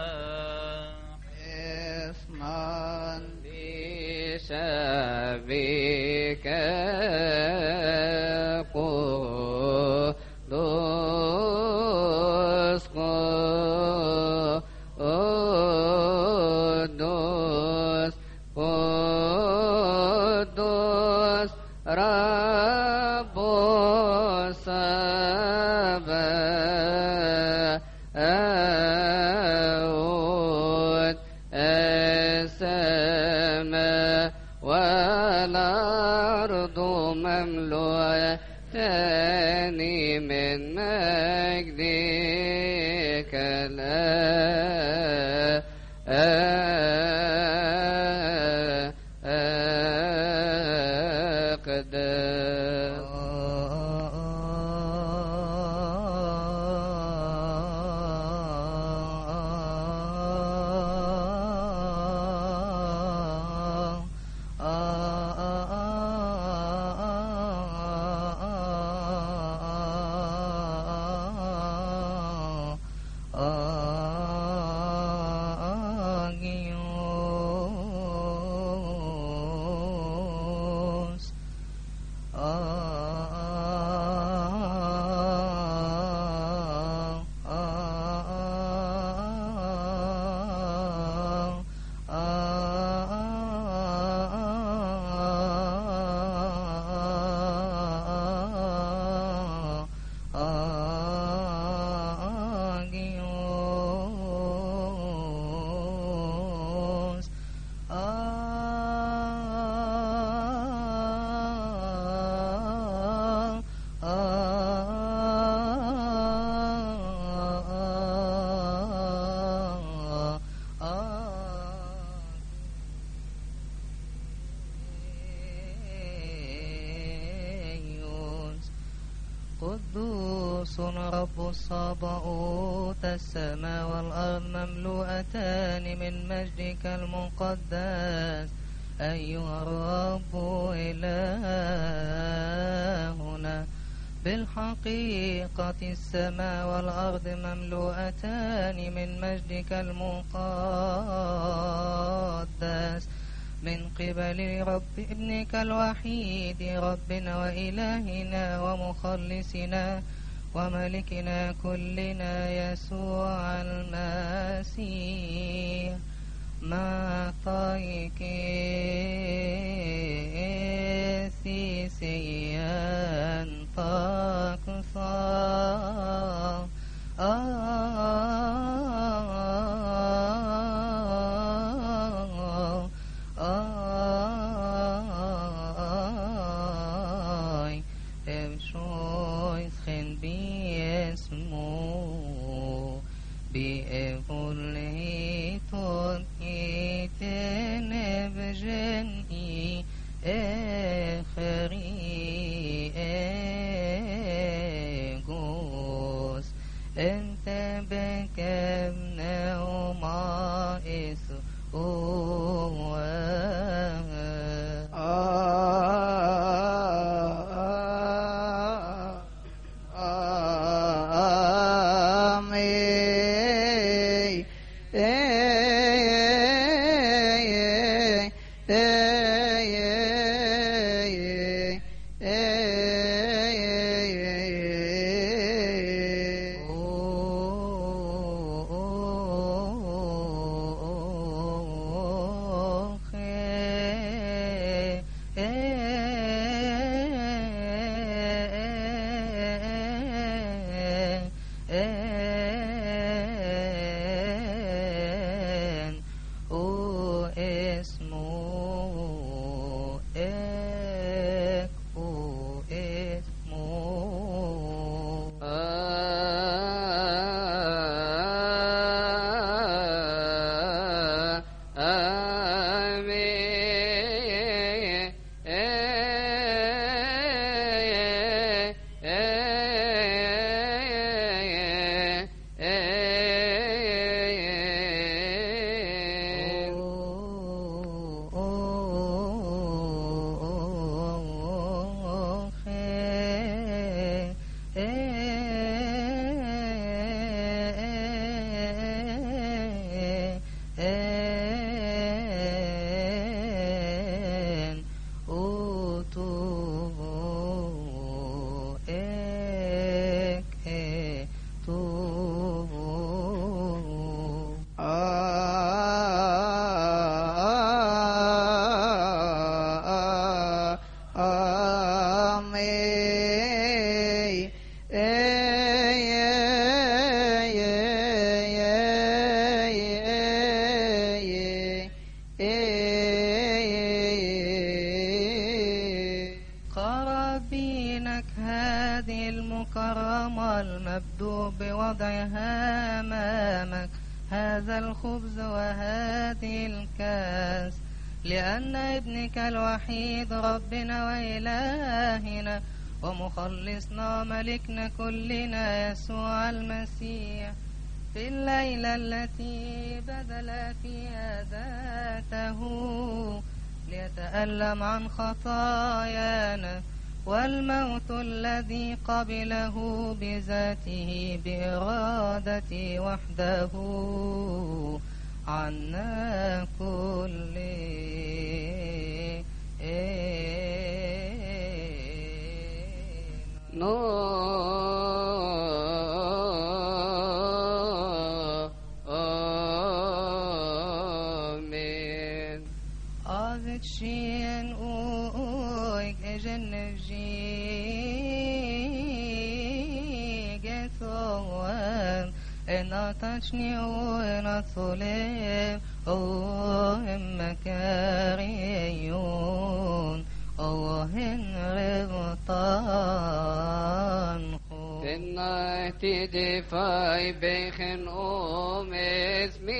شبيه قدوس رب الصباؤوت، السماء والأرض مملوءتان من مجدك المقدس. أيها الرب إلهنا، بالحقيقة السماء والأرض مملوءتان من مجدك المقدس، من قبل رب ابنك الوحيد، ربنا وإلهنا ومخلصنا وملكنا كلنا يسوع المسيح، مع طريق سيسيا تقصى المبدوء بوضعها أمامك هذا الخبز وهذه الكاس، لأن ابنك الوحيد ربنا وإلهنا ومخلصنا ملكنا كلنا يسوع المسيح في الليلة التي بذل فيها ذاته ليتألم عن خطايانا، والموت الذي قبله بذاته بإرادته وحده عنا كلنا. آمين. Av skien og egenevgiget og en atachni og en atsolev og en makarion og en revotan. Tennati defai bechen om esmi.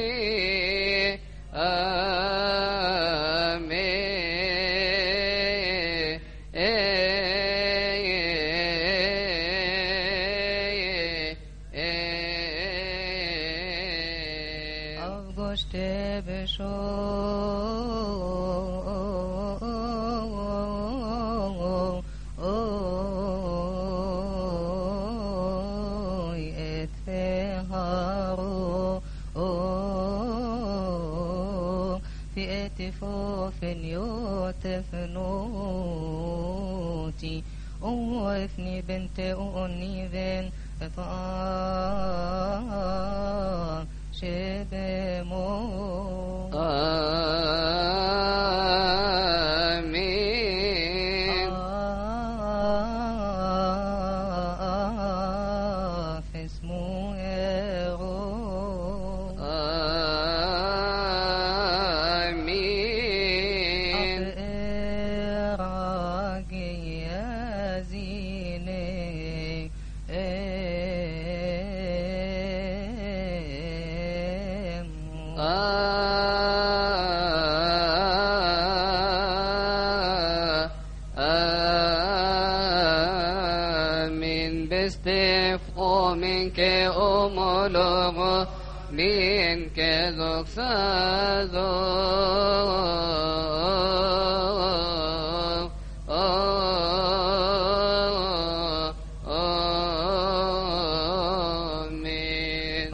تفنوتي وافني بنت أوني بن فآم شبمو. آمين. آف اسمو يغو. منك ذكسادو آمين.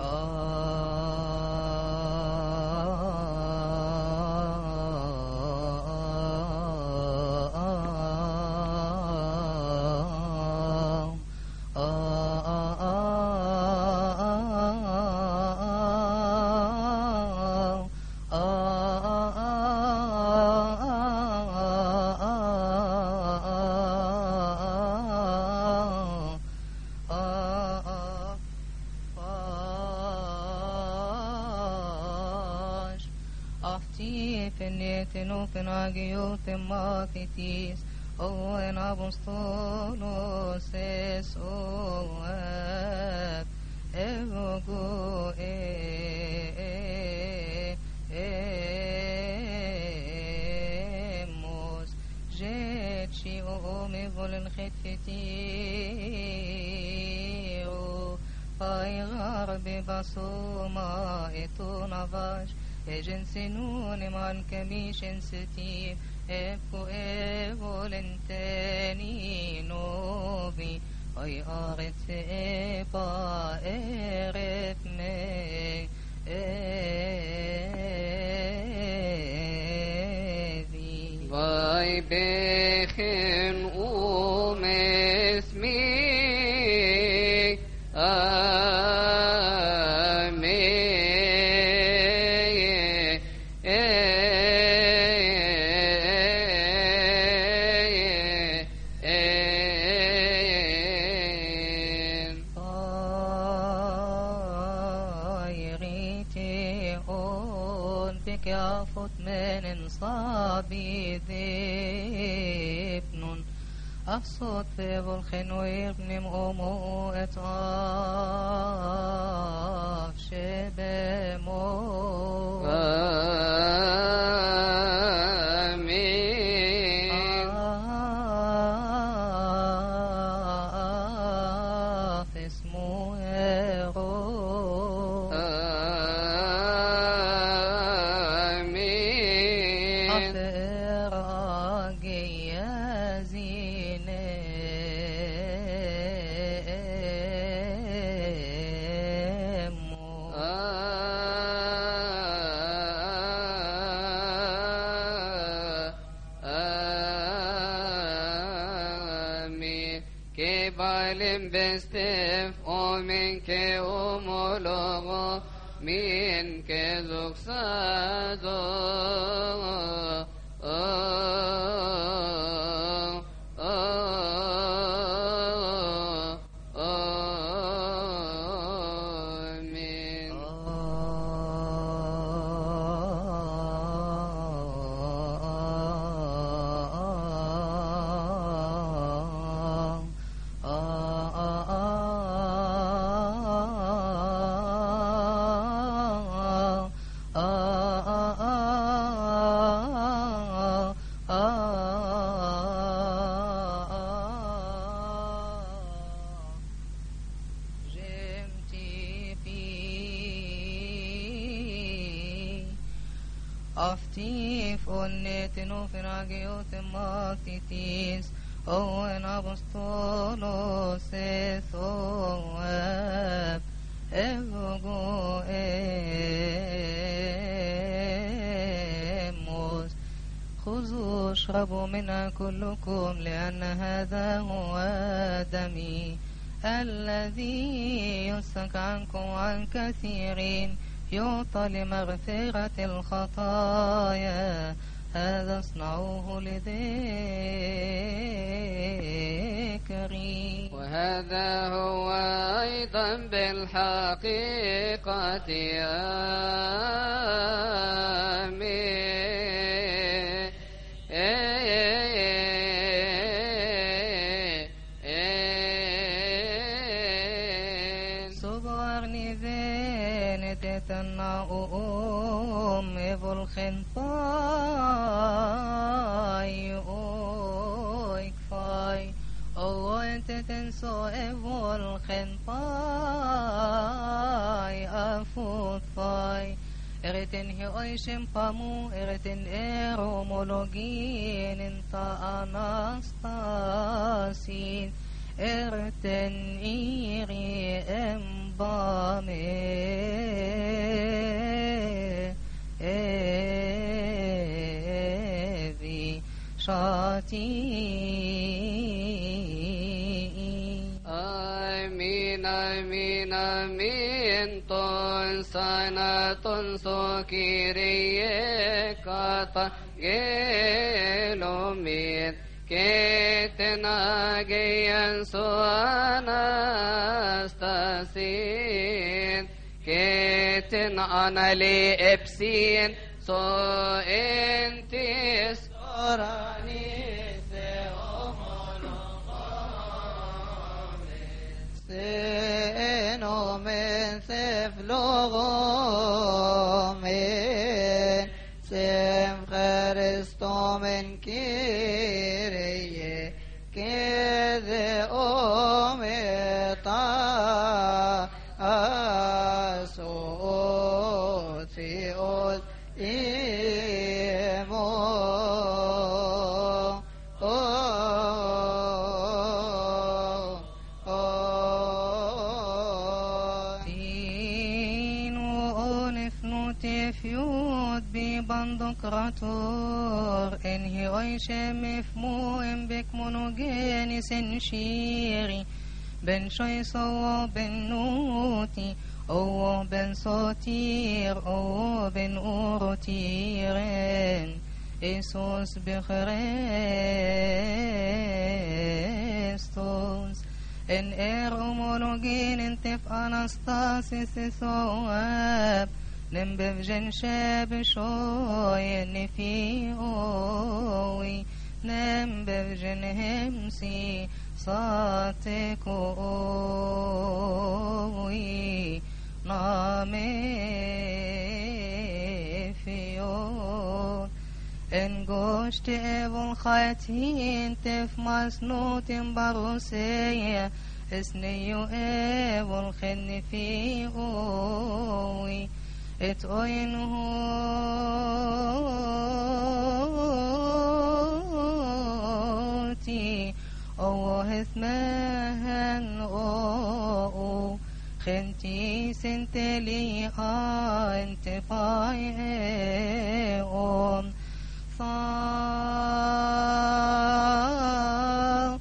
Makitis o en apostolos es o et evogo e emos jetchi o me volen khitfiti o paygar be basoma etunavash ejensinun man kamishin sitif Ecco e volenteni novi Oi aret e pa eret me evi Vai bechen um esmi أفصد في بالخنوير بنم أمو إطاف شبمو آمين آف اسمو إغو آمين أفر آجي يزينمو آمين كبالم بستف ومنك أمولغو منك زقصادو آمين جمتي في أفتيف أنتنو في راجيوت ماكتيتيس أوين أبسطولوس ثواب إفغو إموس خذوا اشربوا منها كلكم لأن هذا هو دمي الذي يسفك عنكم عن كثيرين يعطى لمغفرة الخطايا هذا اصنعوه لذكري وهذا هو أيضا بالحقيقة آمين صبرني ذين تتنعوم إفلخن فاي أويك فاي أو أنت تنسو إفلخن فاي أفوت فاي إرتن هي أيشم فامو إرتن إيرومولوجين انت أناستاسين إرتن إيري إمبامي إذي شاتي آمين آمين آمين طن سنة سكيرية كاتا جيلومين كتنا جيان سوانا ستاسين كتنا أنا لي إبسين سو إنتيس أراني سينو من سفلوغو من سيم خرستو من كيريه كذا أمتا أسوت في أول إيمو بندقراتور إنهي أيشة مفموم بك منوجين سنشيري بن شيصو بن نوتي أو بن صوتير أو بن أورتيرين إيسوس بخريستوس إن إير أمولوجين انتف أنستاسيس ثواب نمبف جنشاب شوي نفي أوي nem bergen hemsi sateko oi name fio en goshte evon khatin tef masnutin baruseye اسنيو ايبون خن في اوي ات اوينه تي او هثمهن او خنتي سنتلي انت فاي اون صار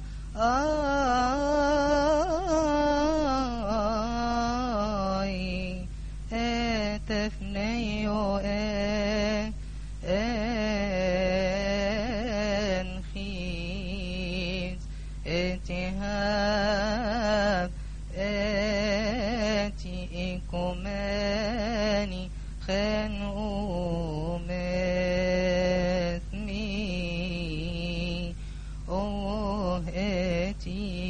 تفنيو ان خيز اتهاب اتي اكماني خنو مثمي اوه اتي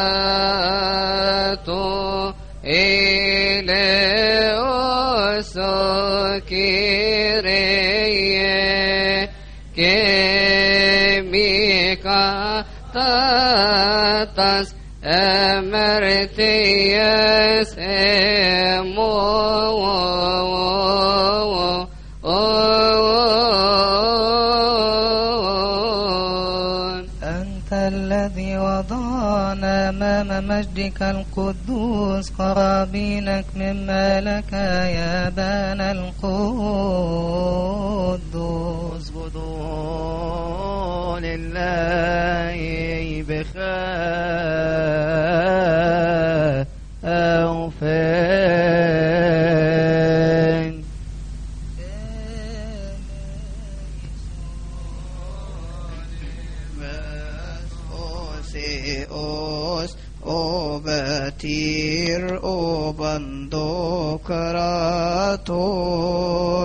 tu Eleos Kyrie Kemika tatas emertias emo أنت الذي وضعنا أمام مجدك القدوس قرابينك مما لك يا بنا القدوس. اسجدوا لله بخوف Os obatir obandokrator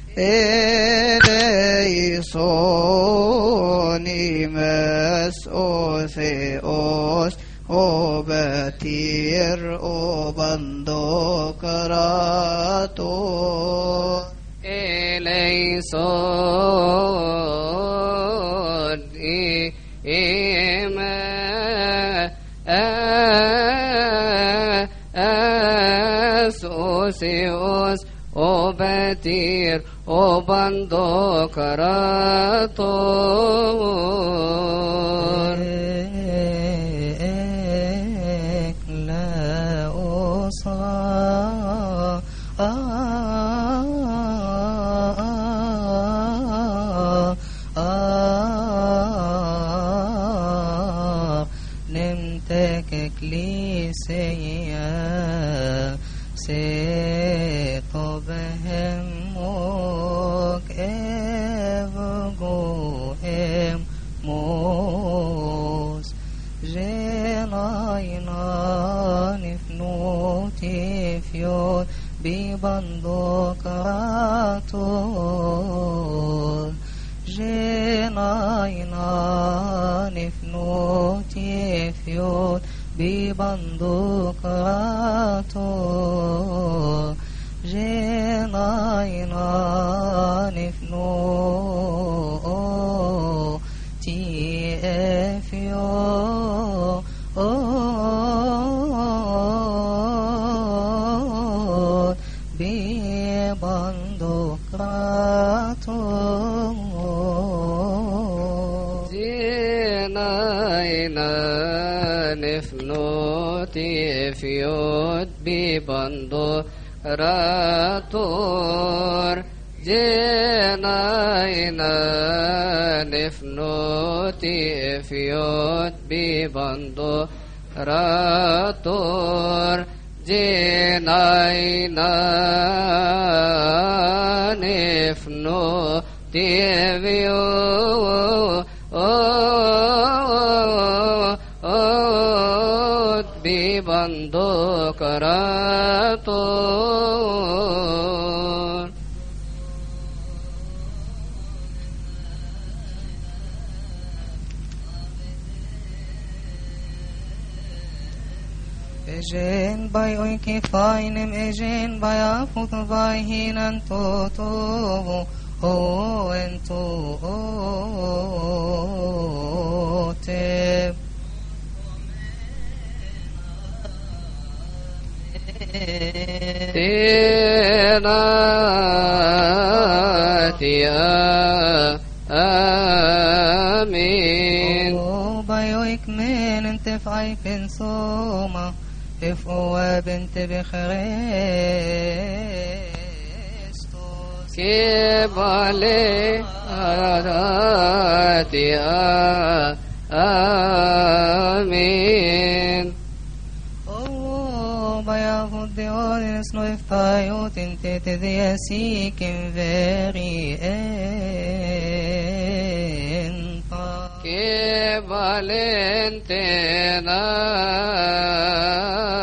eleisonimes oseos obatir obandokrator eleison ima asosios obatir obandokrator la osra نمتك كليسيا سيطبهمك افغوهم موس جناينا نفنوتي فيوت ببندقراتور جناينا نفنوتي فيوت ببندقراتور جناينا نفنوتي فيوت ببندقراتور زيناينا نفنوتي فيوت ببندقراتور جناينا نفنوتي فيوت ببندقراتور جناينا نفنوتي فيوت ببندقراتور Ejen bay oy kefaynem ejen bay afut bay hinan to to o en to o te تناتيا آمين o bay oy kmen انت فاي فين صوما افقوا بنت بخريستوس كبالي آراتيا آمين Oh, by of the audience, no if I ought in the seek in very end. Que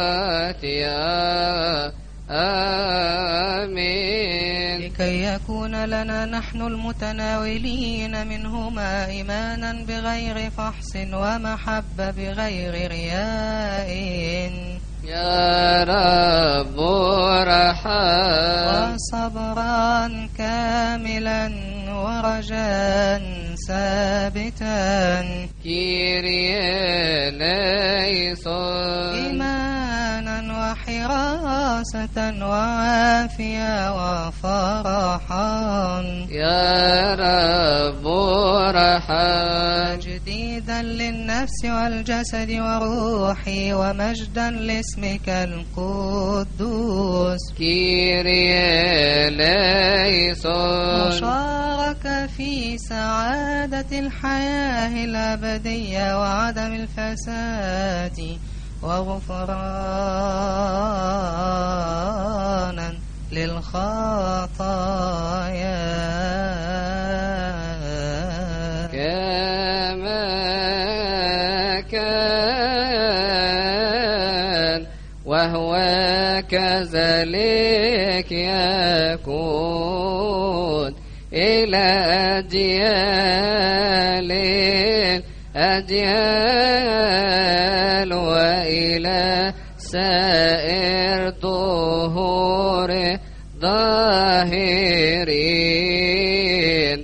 valentena amin لكي يكون كان لنا نحن المتناولين منهما إيمانا بغير فحص ومحبة بغير رياء يا رب ارحم وصبرا كاملا ورجاء ثابتا كيريا ليسون إيمانا وحراسة وعافية وفرحا يا رب ارحم تجديدا للنفس والجسد وروحي ومجدا لاسمك القدوس كيريا ليسون مشاركة في سعادة الحياة الأبدية وعدم الفساد وغفرانا للخطايا كما كان وهو كذلك يكون إلى أجيال أجيال وإلى سائر طهور ظاهرين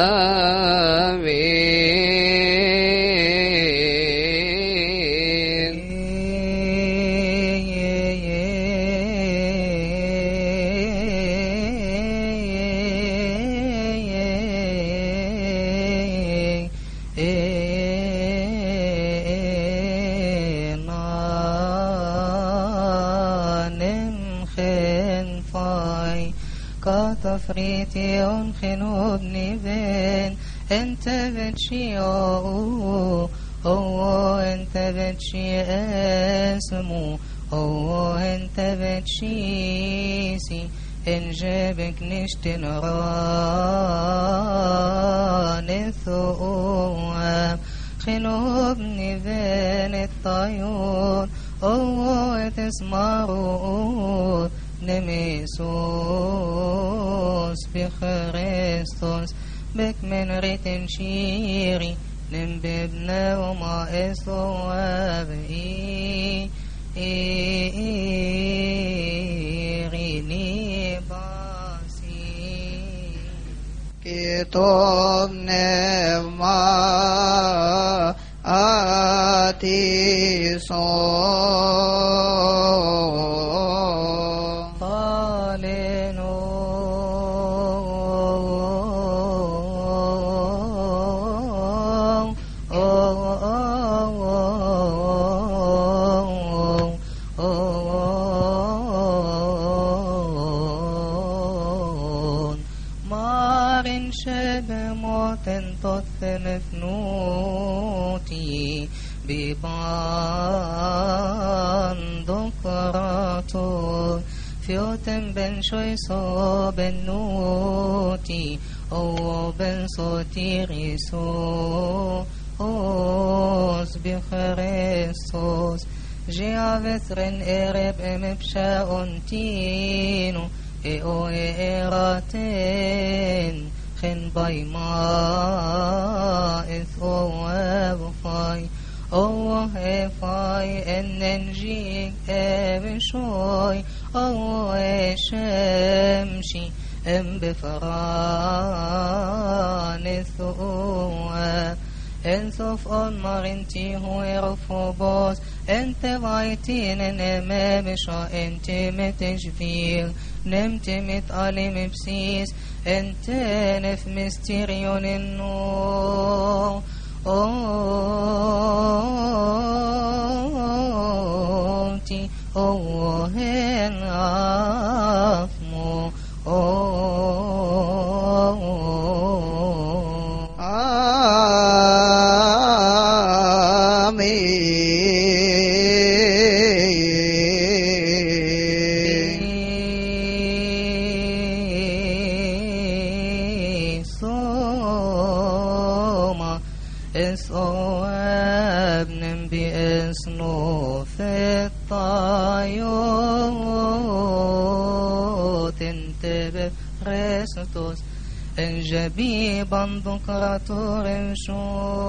آمين. كتفريتي أنخنو ابني بين انت بتشي او او انت بتشي اسمو او انت بتشيسي ان جابك نشتن ران الثواب خنو ابني بين الطيور او تسمروا نميسوس بخريستوس بك من ريتم شيري نمببنا وما إصواب إي إي غيني باسي كتب نما آتي صوم فنوتي ببان ذكراتو فيوتن بن شويسو بن نوتي او بن صوتي غيسو اوس بخريستوس جيا بثرن ارب امبشا انتينو ايو ايراتين خن باي ما اثو وابفاي اوه افاي اننجيك ابشوي اوه شمشي ام بفران الثواب انصف انمرنتي هو يرفوبوس انت بايتين نمام شا انت متجفير نمت متقلم بسيس انت نف مستريون النور اوتي اوهن عفمو جبيبا ذكرة رمشو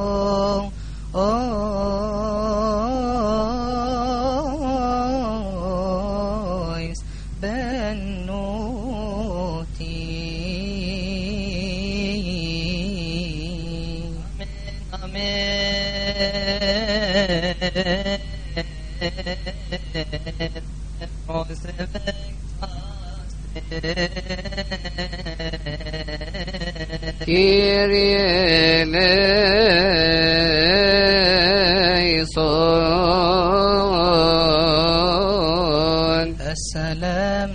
أويس بنوتي Kyrie eleison. السلام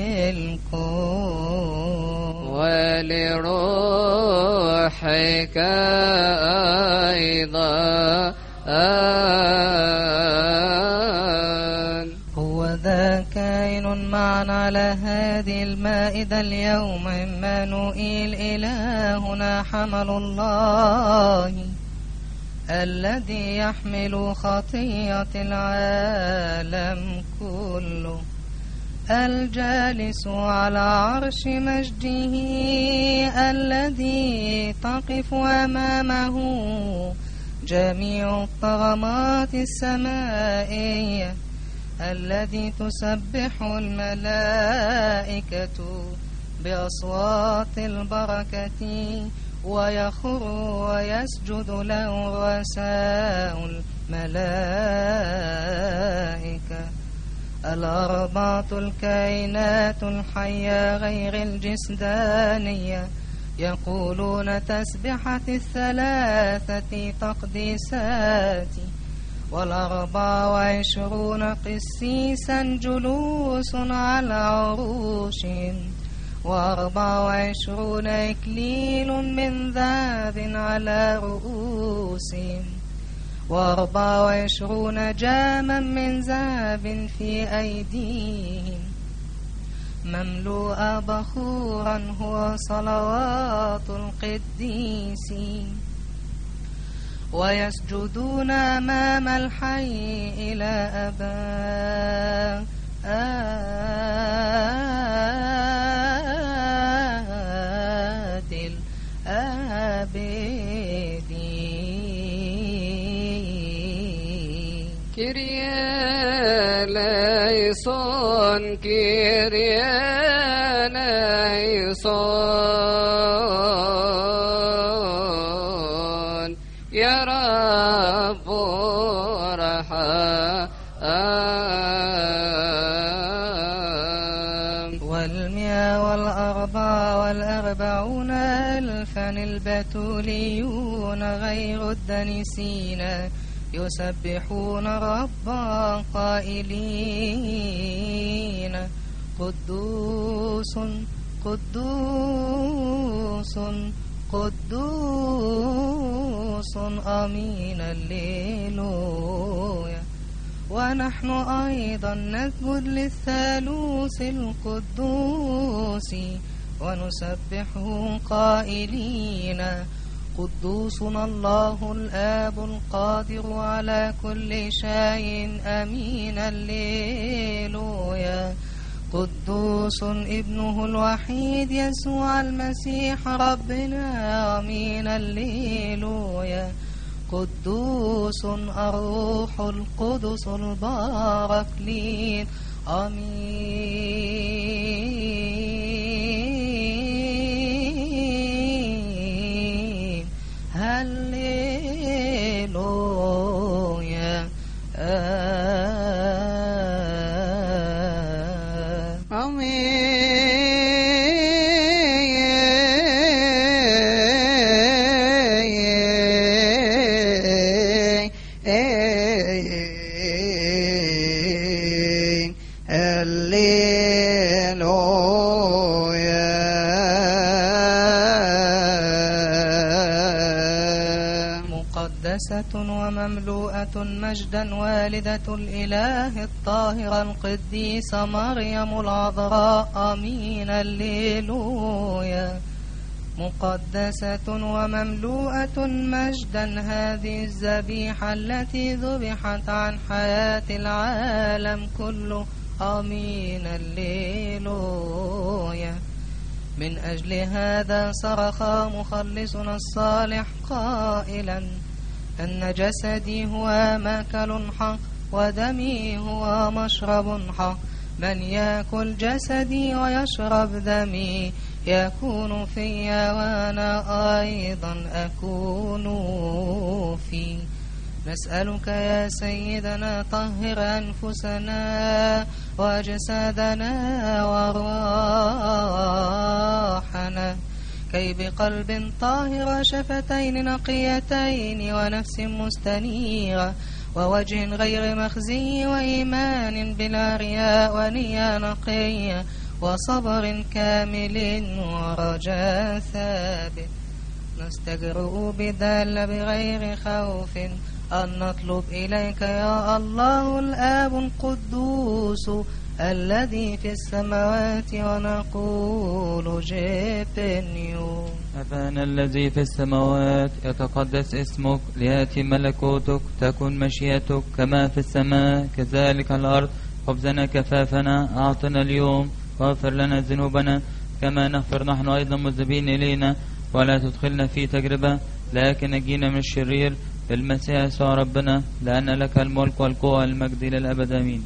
للكون ولروحك أيضا. هو ذا كائن معنا على هذه المائدة اليوم عمانوئيل إلهنا حمل الله الذي يحمل خطية العالم كله الجالس على عرش مجده الذي تقف أمامه جميع الطغمات السمائية الذي تسبح الملائكة بأصوات البركة ويخر ويسجد له رؤساء الملائكة الأربعة الكائنات الحية غير الجسدانية يقولون تسبحة الثلاثة تقديسات والأربع وعشرون قسيسا جلوس على عروش وأربع وعشرون إكليل من ذهب على رؤوسهم وأربع وعشرون جاما من ذهب في أيديهم مملوءة بخورا هو صلوات القديسين ويسجدون أمام الحي إلى أباد الآبدين. Kyrie eleison, Kyrie eleison, يا رب ارحم. والمئة والأربع والأربعون ألفا البتوليون غير الدنسين يسبحون ربا قائلين قدوس قدوس قدوس آمين الليلويا. ونحن أيضا نسجد للثالوث القدوس ونسبحه قائلين قدوسنا الله الآب القادر على كل شيء آمين الليلويا. قدوس ابنه الوحيد يسوع المسيح ربنا آمين الليلويا. قدوس الروح القدس الباركلين آمين هللويا ومملوءة مجدا والدة الإله الطاهرة القديسة مريم العذراء آمين الليلويا. مقدسة ومملوءة مجدا هذه الذبيحة التي ذبحت عن حياة العالم كله آمين الليلويا. من أجل هذا صرخ مخلصنا الصالح قائلا أن جسدي هو مأكل حق ودمي هو مشرب حق. من يأكل جسدي ويشرب دمي يكون في وأنا أيضا أكون فيه. نسألك يا سيدنا طهر أنفسنا وأجسادنا وأرواحنا كي بقلب طاهر شفتين نقيتين ونفس مستنيرة ووجه غير مخزي وإيمان بلا رياء ونية نقية وصبر كامل ورجاء ثابت نستجرؤ بدال بغير خوف أن نطلب إليك يا الله الآب القدوس الذي في السماوات ونقول جبنيو. أبانا الذي في السماوات يتقدس اسمك ليأتي ملكوتك تكن مشيئتك كما في السماء كذلك على الأرض. خبزنا كفافنا أعطنا اليوم واغفر لنا ذنوبنا كما نغفر نحن أيضا مذنبين إلينا ولا تدخلنا في تجربة لكن نجينا من الشرير بالمسيح يسوع ربنا لأن لك الملك والقوة والمجد إلى الأبد آمين.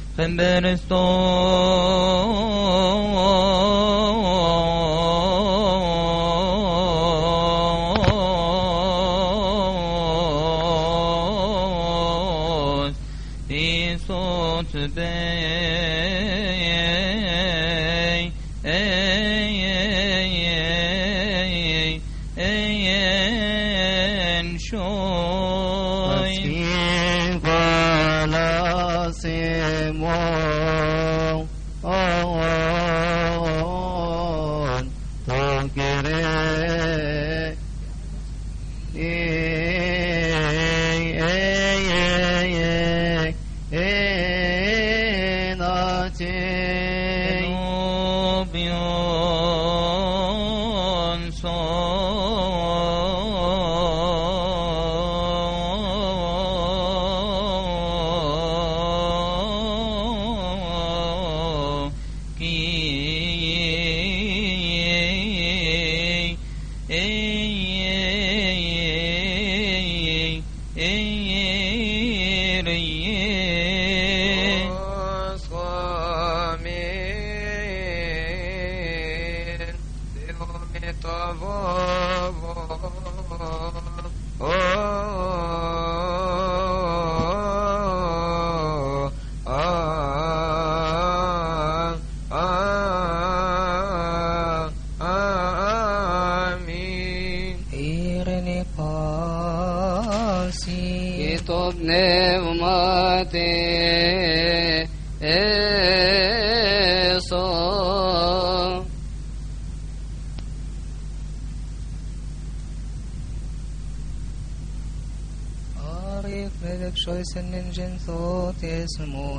Senen genthot esmo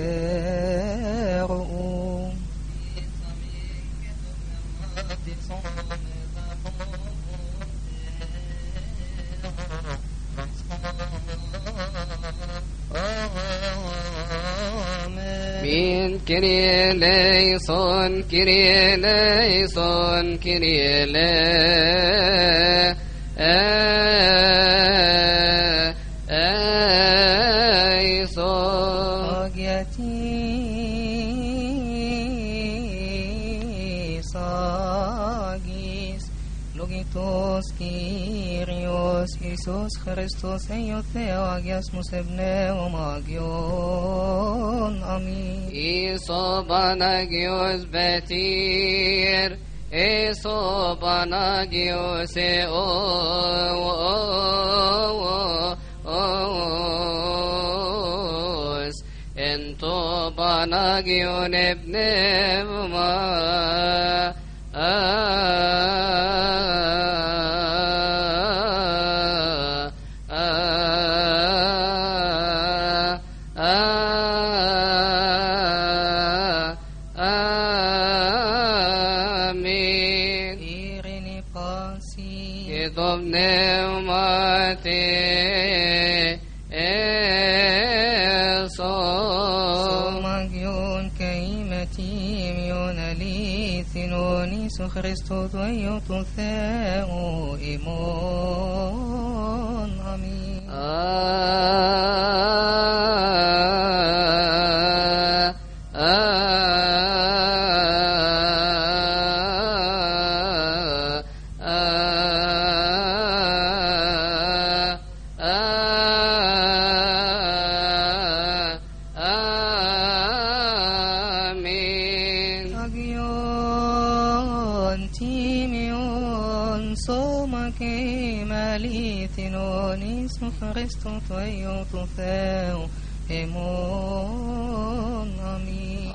eru Min Kyrie eleison, Kyrie eleison, Kyrie Iisus Christus Eio Theagias Musebneo Magion Amin. Iso Banagios Betir Iso Banagios Eo Ento Banagion Ebnema ήθινον Ιησού Χριστού του Υιού του Θεού ημών. Αμήν. Χριστού του Υιού του Θεού ημών. Αμήν.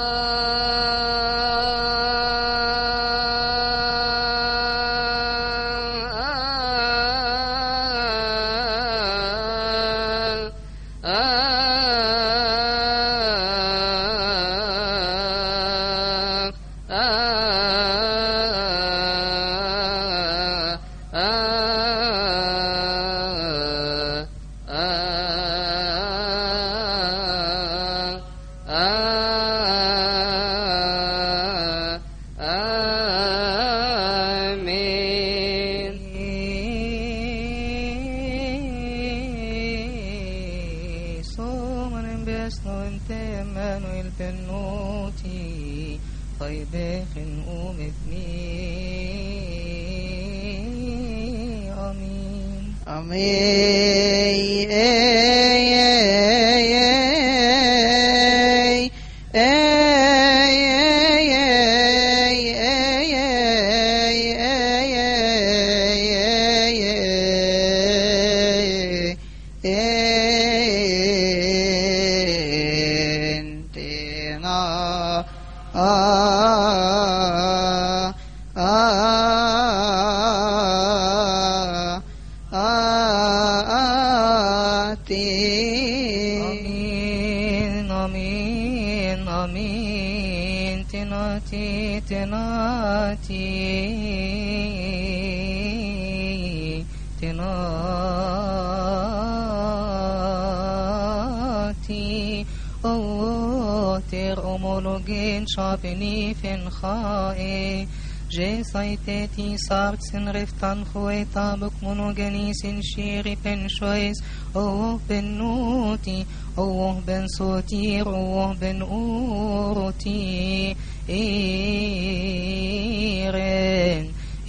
Shabini fin khae je saiteti sartsin riftan khueta bukmonoganisin shiri pen shois oh ben nuti oh ben sotir oh ben uruti iren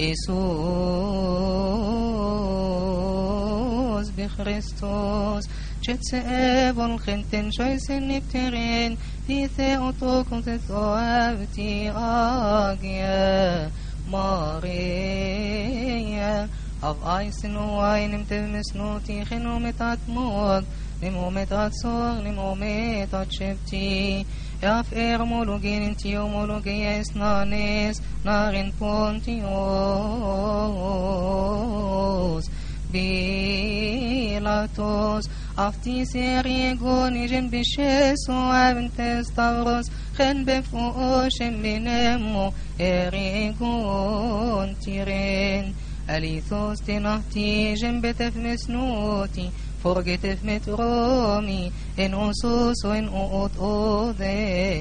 Isus bi Christos Cetseevon khenten shoisen nipterin في ثيوتكم تثوابتي آقيا ماريا أف آيسن وين متمسنوتي خنو متات موغ نمو متات صوغ نمو متات شبتي ياف إرمولوجين انتي ومولوجي اسنانيس نارين بونتيوس بيلاتوس أفتي سيريغوني جنب شيسو أبنت ستاغروس خن بفوش بنمو إريغون تيرين أليثوس تنهتي جنب تفمسنوتي فرقت فمترومي إن أسوس وإن أوت أوذي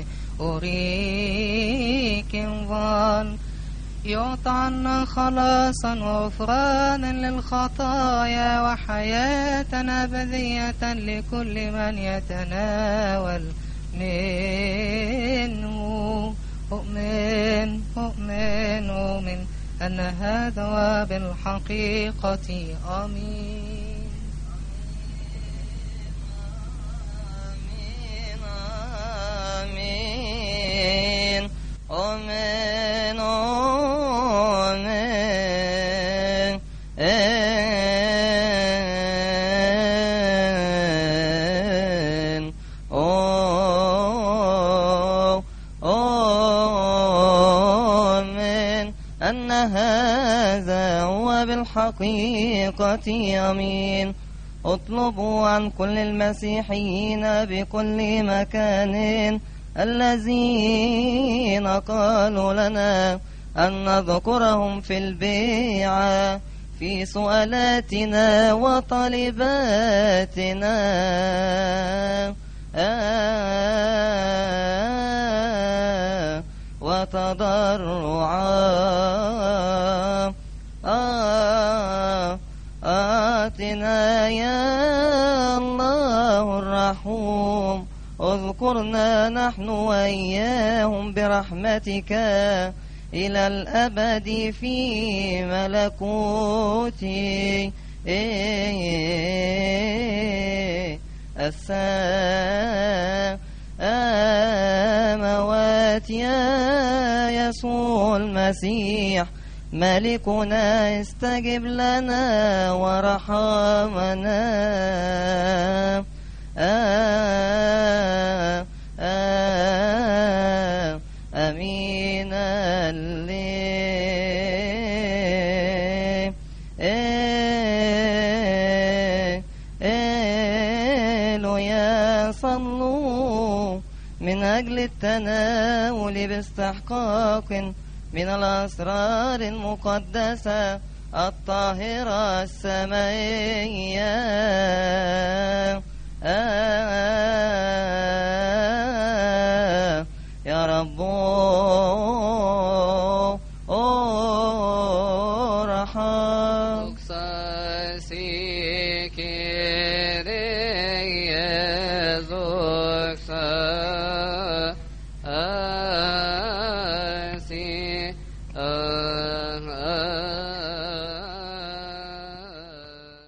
أوريك انفال يعطعنا خلاصا وغفرانا للخطايا وحياة أبدية لكل من يتناول منه أؤمن أؤمن أؤمن أن هذا بالحقيقة آمين آمين آمين آمين حقيقة أمين اطلبوا عن كل المسيحيين بكل مكان الذين قالوا لنا أن نذكرهم في البيعة في سؤالاتنا وطلباتنا آه وتضرعا. آه آتنا يا الله الرحوم، اذكرنا نحن وإياهم برحمتك إلى الأبد في ملكوتي السماوات. يا يسوع المسيح ملكنا استجب لنا ورحمنا. آه آه أمين صلوا من أجل التناول باستحقاق من الأسرار المقدسة الطاهرة السمائية. آه يا رب. أوه